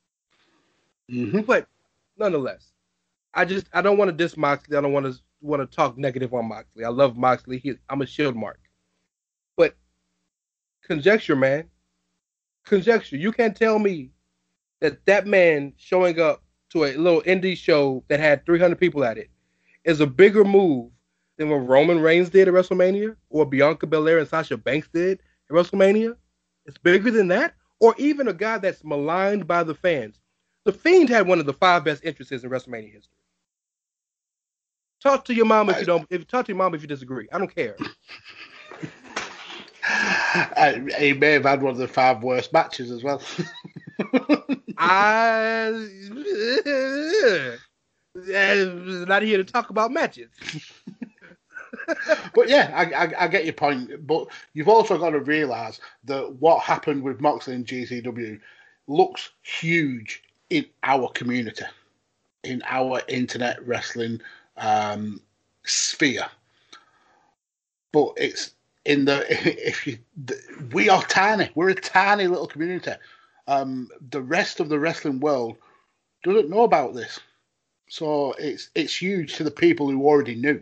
But nonetheless, I don't want to diss Moxley. I don't want to talk negative on Moxley. I love Moxley. I'm a shield mark. But conjecture, man. Conjecture. You can't tell me that man showing up to a little indie show that had 300 people at it is a bigger move than what Roman Reigns did at WrestleMania or Bianca Belair and Sasha Banks did at WrestleMania. It's bigger than that. Or even a guy that's maligned by the fans. The Fiend had one of the 5 best entrances in WrestleMania history. Talk to your mom if you don't. Talk to your mom if you disagree. I don't care. He may have had one of the 5 worst matches as well. Not here to talk about matches. But yeah, I get your point. But you've also got to realise that what happened with Moxley and GCW looks huge in our community, in our internet wrestling sphere. But it's we are tiny. We're a tiny little community. The rest of the wrestling world doesn't know about this, so it's huge to the people who already knew.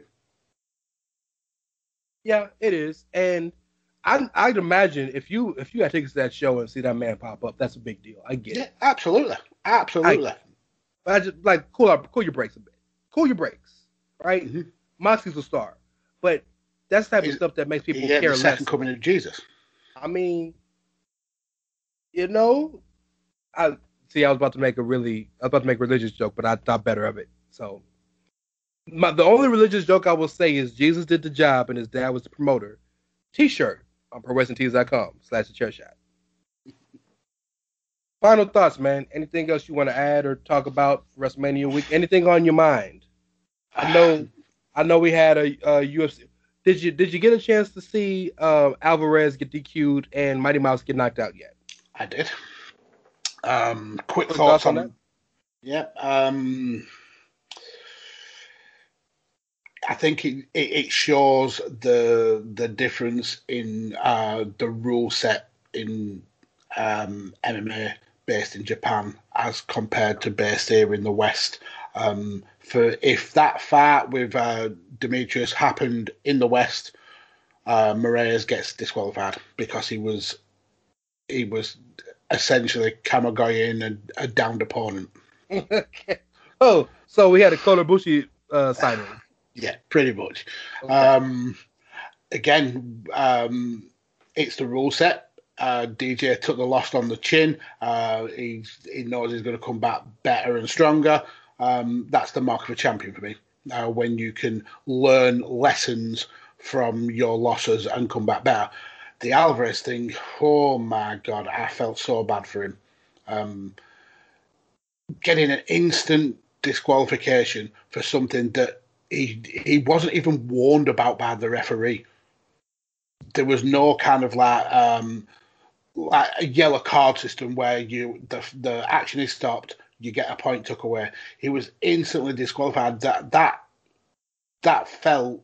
Yeah, it is, and I'd imagine if you had tickets to that show and see that man pop up, that's a big deal. I get it. Absolutely. But I just like cool your brakes a bit. Cool your brakes, right? Moxley's a star, but that's the type of stuff that makes people care less. The second coming of Jesus. I mean, you know, I was about to make a religious joke, but I thought better of it. So the only religious joke I will say is Jesus did the job and his dad was the promoter. T-shirt on ProWrestlingTees.com/thechairshot. Final thoughts, man. Anything else you want to add or talk about for WrestleMania week? Anything on your mind? I know we had a UFC. Did you get a chance to see Alvarez get DQ'd and Mighty Mouse get knocked out yet? I did. Quick thoughts on that? Yeah. I think it shows the difference in the rule set in MMA based in Japan as compared to based here in the West. For if that fight with Demetrius happened in the West, Moraes gets disqualified because he was essentially Kamagoye a downed opponent. Okay. Oh, so we had a Kolabushi signing. Yeah, pretty much. Okay. Again, it's the rule set. DJ took the loss on the chin. He knows he's going to come back better and stronger. That's the mark of a champion for me. When you can learn lessons from your losses and come back better. The Alvarez thing, oh my God, I felt so bad for him. Getting an instant disqualification for something that he wasn't even warned about by the referee. There was no kind of like a yellow card system where the action is stopped, you get a point took away. He was instantly disqualified. That felt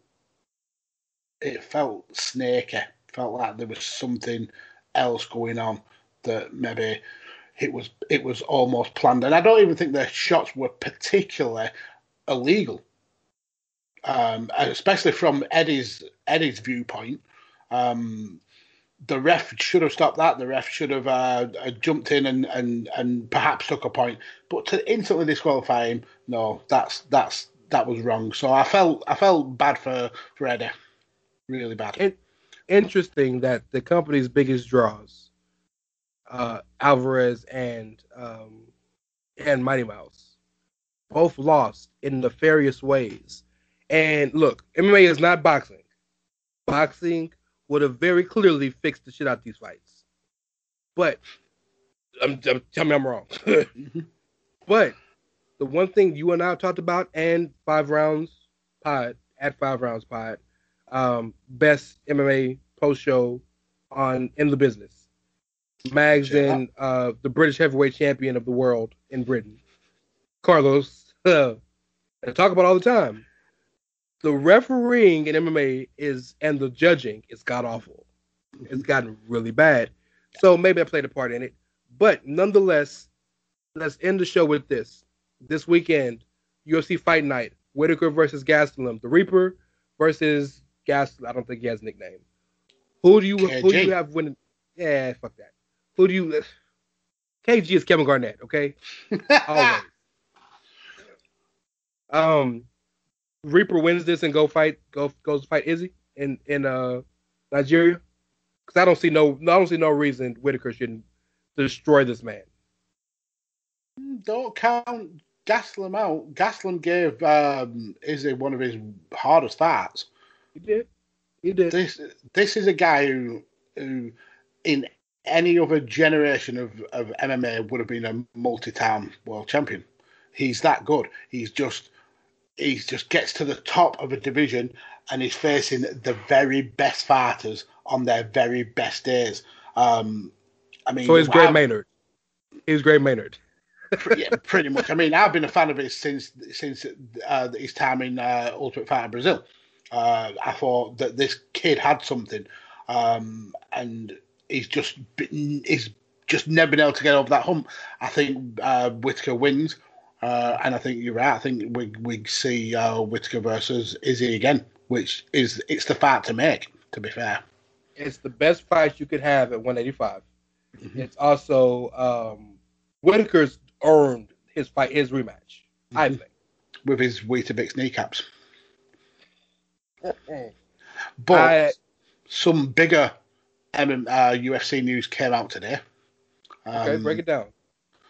snaky. Felt like there was something else going on, that maybe it was almost planned. And I don't even think the shots were particularly illegal, especially from Eddie's viewpoint. The ref should have stopped that. The ref should have jumped in and perhaps took a point. But to instantly disqualify him, no, that was wrong. So I felt bad for Eddie, really bad. Interesting that the company's biggest draws, Alvarez and Mighty Mouse, both lost in nefarious ways. And look, MMA is not boxing. Boxing would have very clearly fixed the shit out of these fights. But tell me I'm wrong. But the one thing you and I talked about, and 5 Rounds Pod, at 5 Rounds Pod, best MMA post show in the business. Mags and the British heavyweight champion of the world in Britain, Carlos, I talk about all the time. The refereeing in MMA and the judging is god awful. It's gotten really bad. So maybe I played a part in it. But nonetheless, let's end the show with this. This weekend, UFC Fight Night, Whitaker versus Gastelum. The Reaper versus Gastelum. I don't think he has a nickname. Who do you have winning? Yeah, fuck that. Who do you... KG is Kevin Garnett, okay? Always. Reaper wins this and goes fight Izzy in Nigeria, because I don't see no reason Whitaker shouldn't destroy this man. Don't count Gastelum out. Gastelum gave Izzy one of his hardest fights. He did. This is a guy who in any other generation of MMA would have been a multi-time world champion. He's that good. He just gets to the top of a division and is facing the very best fighters on their very best days. So he's Gray Maynard. He's Gray Maynard. Yeah, pretty much. I mean, I've been a fan of his since his time in Ultimate Fighter Brazil. I thought that this kid had something, and he's just never been able to get over that hump. I think Whitaker wins. And I think you're right. I think we see Whitaker versus Izzy again, it's the fight to make, to be fair. It's the best fight you could have at 185. Mm-hmm. It's also Whitaker's earned his rematch, mm-hmm. I think. With his Weetabix kneecaps. But some bigger UFC news came out today. Okay, break it down.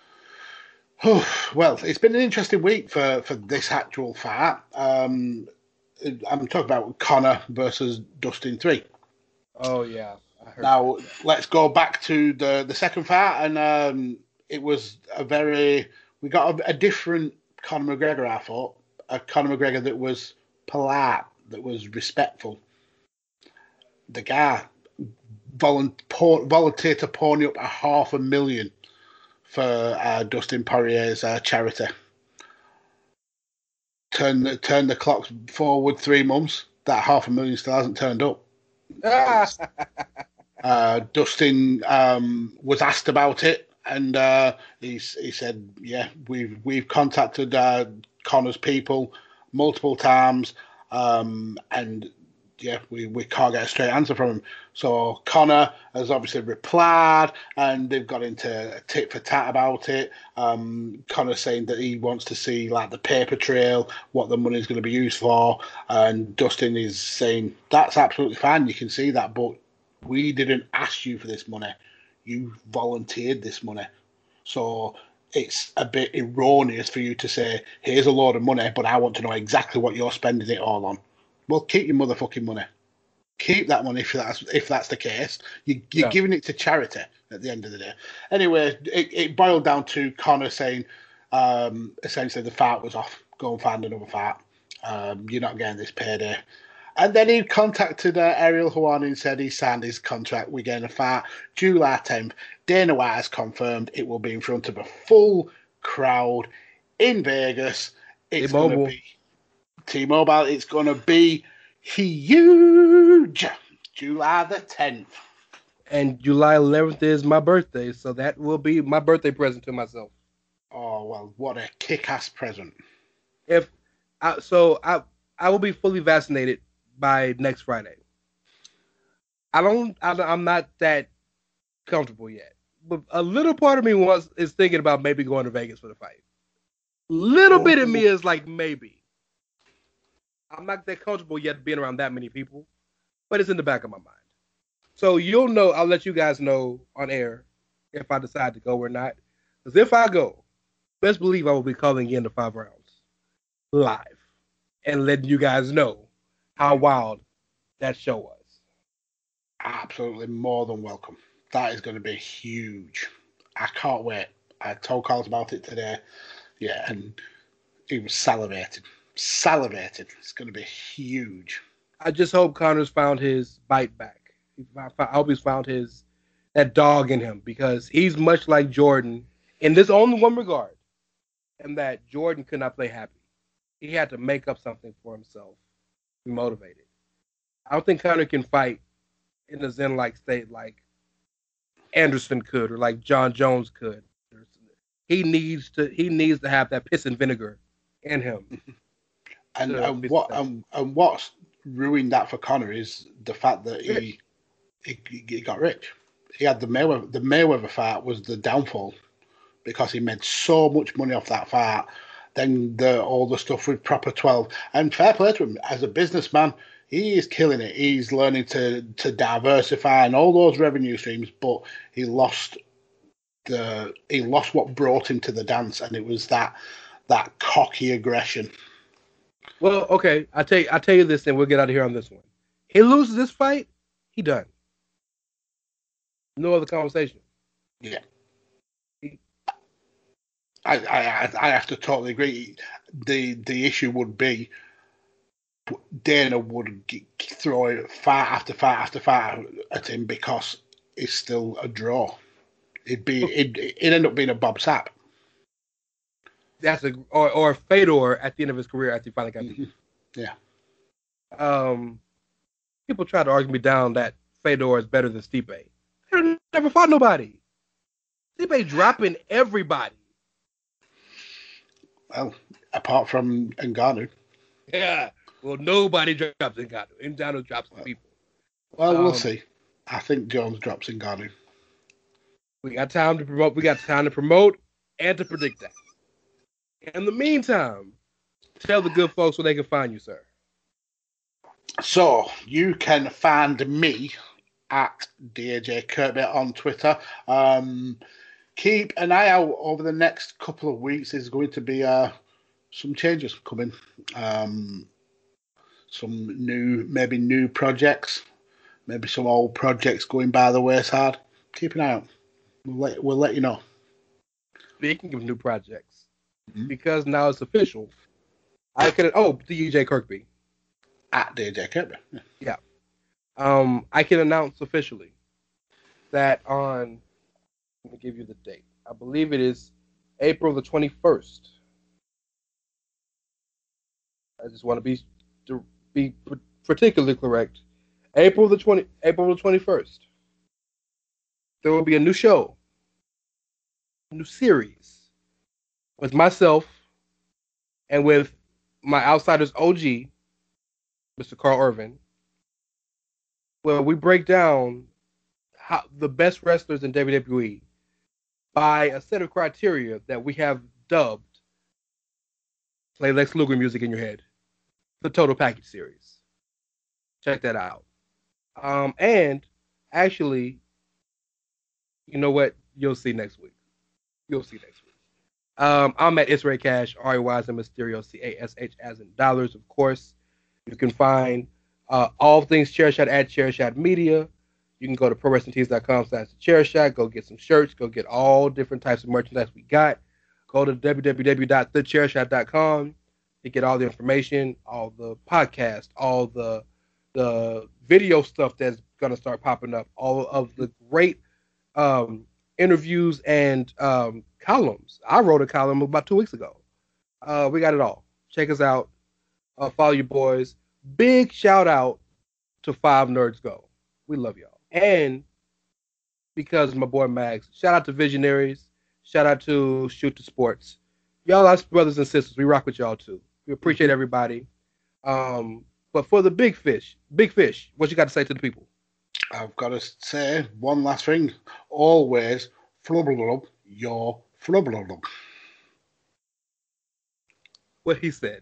Well, it's been an interesting week for this actual fight. I'm talking about Conor versus Dustin 3. Oh, yeah. I heard Now, let's go back to the second fight, and it was we got a different Conor McGregor, I thought. A Conor McGregor that was polite, that was respectful. The guy volunteered to pony up $500,000 for Dustin Poirier's charity. Turn the clocks forward 3 months. That $500,000 still hasn't turned up. Dustin was asked about it, and he said, "Yeah, we've contacted Conor's people multiple times, and yeah, we can't get a straight answer from him." So Conor has obviously replied, and they've got into a tit for tat about it. Conor's saying that he wants to see like the paper trail, what the money is going to be used for, and Dustin is saying that's absolutely fine. You can see that, but we didn't ask you for this money. You volunteered this money, so it's a bit erroneous for you to say, "Here's a load of money, but I want to know exactly what you're spending it all on." Well, keep your motherfucking money. Keep that money if that's the case. You're giving it to charity at the end of the day. Anyway, it boiled down to Conor saying, essentially, the fight was off. Go and find another fight. You're not getting this payday. And then he contacted Ariel Helwani and said he signed his contract. We're getting a fight July 10th. Dana White has confirmed it will be in front of a full crowd in Vegas. It's going to be T-Mobile. It's going to be huge. July the 10th. And July 11th is my birthday, so that will be my birthday present to myself. Oh, well, what a kick-ass present. I will be fully vaccinated by next Friday. I'm not that comfortable yet, but a little part of me is thinking about maybe going to Vegas for the fight. Little bit of me is like, maybe. I'm not that comfortable yet being around that many people, but it's in the back of my mind. So you'll know, I'll let you guys know on air if I decide to go or not. Because if I go, best believe I will be calling in the 5 rounds live and letting you guys know how wild that show was. Absolutely more than welcome. That is going to be huge. I can't wait. I told Carlos about it today. Yeah, and he was salivating. It's going to be huge. I just hope Conor's found his bite back. I hope he's found that dog in him, because he's much like Jordan in this only one regard, and that Jordan could not play happy. He had to make up something for himself, be motivated. I don't think Conor can fight in a zen-like state like Anderson could or like John Jones could. He needs to have that piss and vinegar in him. And what's ruined that for Conor is the fact that he got rich. He had the Mayweather fight was the downfall, because he made so much money off that fight. Then all the stuff with Proper 12, and fair play to him as a businessman, he is killing it. He's learning to diversify and all those revenue streams, but he lost what brought him to the dance, and it was that cocky aggression. Well, okay, I'll tell you this, and we'll get out of here on this one. He loses this fight, he done. No other conversation. Yeah. I have to totally agree. The issue would be Dana would throw fight after fight after fight at him because it's still a draw. It'd end up being a Bob Sapp. Or Fedor at the end of his career after he finally got beat. Yeah. People try to argue me down that Fedor is better than Stipe. He never fought nobody. Stipe dropping everybody. Well, apart from Ngannou. Yeah. Well, nobody drops Ngannou. Ngannou drops the people. Well, we'll see. I think Jones drops Ngannou. We got time to promote. We got time to promote and to predict that. In the meantime, tell the good folks where they can find you, sir. So you can find me at DJ Kirby on Twitter. keep an eye out over the next couple of weeks. There's going to be some changes coming. Some new projects, maybe some old projects going by the wayside. Keep an eye out. We'll let you know. Speaking of new projects, because now it's official, DJ Kirkby. At DJ Kirkby. Yeah. I can announce officially that on, let me give you the date. I believe it is April the 21st. I just want to be particularly correct. April the 21st. There will be a new show, a new series with myself and with my Outsiders OG, Mr. Carl Irvin, where we break down how the best wrestlers in WWE by a set of criteria that we have dubbed Play Lex Luger music in your head. The Total Package series. Check that out. And actually, you know what? You'll see next week. I'm at It's Ray Cash, R-A-Y as in Mysterio, C-A-S-H as in dollars, of course. You can find all things Chairshot at Chairshot Media. You can go to ProWrestlingTees.com/Chairshot. Go get some shirts. Go get all different types of merchandise we got. Go to www.thechairshot.com to get all the information, all the podcasts, all the video stuff that's going to start popping up, all of the great interviews and columns. I wrote a column about 2 weeks ago. We got it all. Check us out. Follow your boys. Big shout out to 5 Nerds Go. We love y'all. And because my boy Max, shout out to Visionaries. Shout out to Shoot the Sports. Y'all are brothers and sisters. We rock with y'all too. We appreciate everybody. But for the big fish, what you got to say to the people? I've got to say one last thing. Always flubber your flubber. What he said.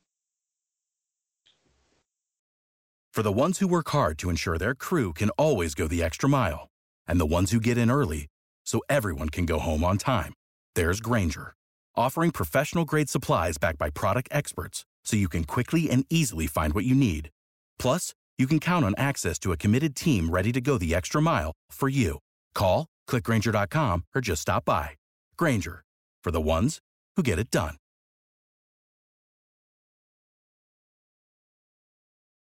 For the ones who work hard to ensure their crew can always go the extra mile, and the ones who get in early so everyone can go home on time, there's Grainger, offering professional-grade supplies backed by product experts so you can quickly and easily find what you need. Plus, you can count on access to a committed team ready to go the extra mile for you. Call, click Grainger.com, or just stop by. Grainger, for the ones who get it done.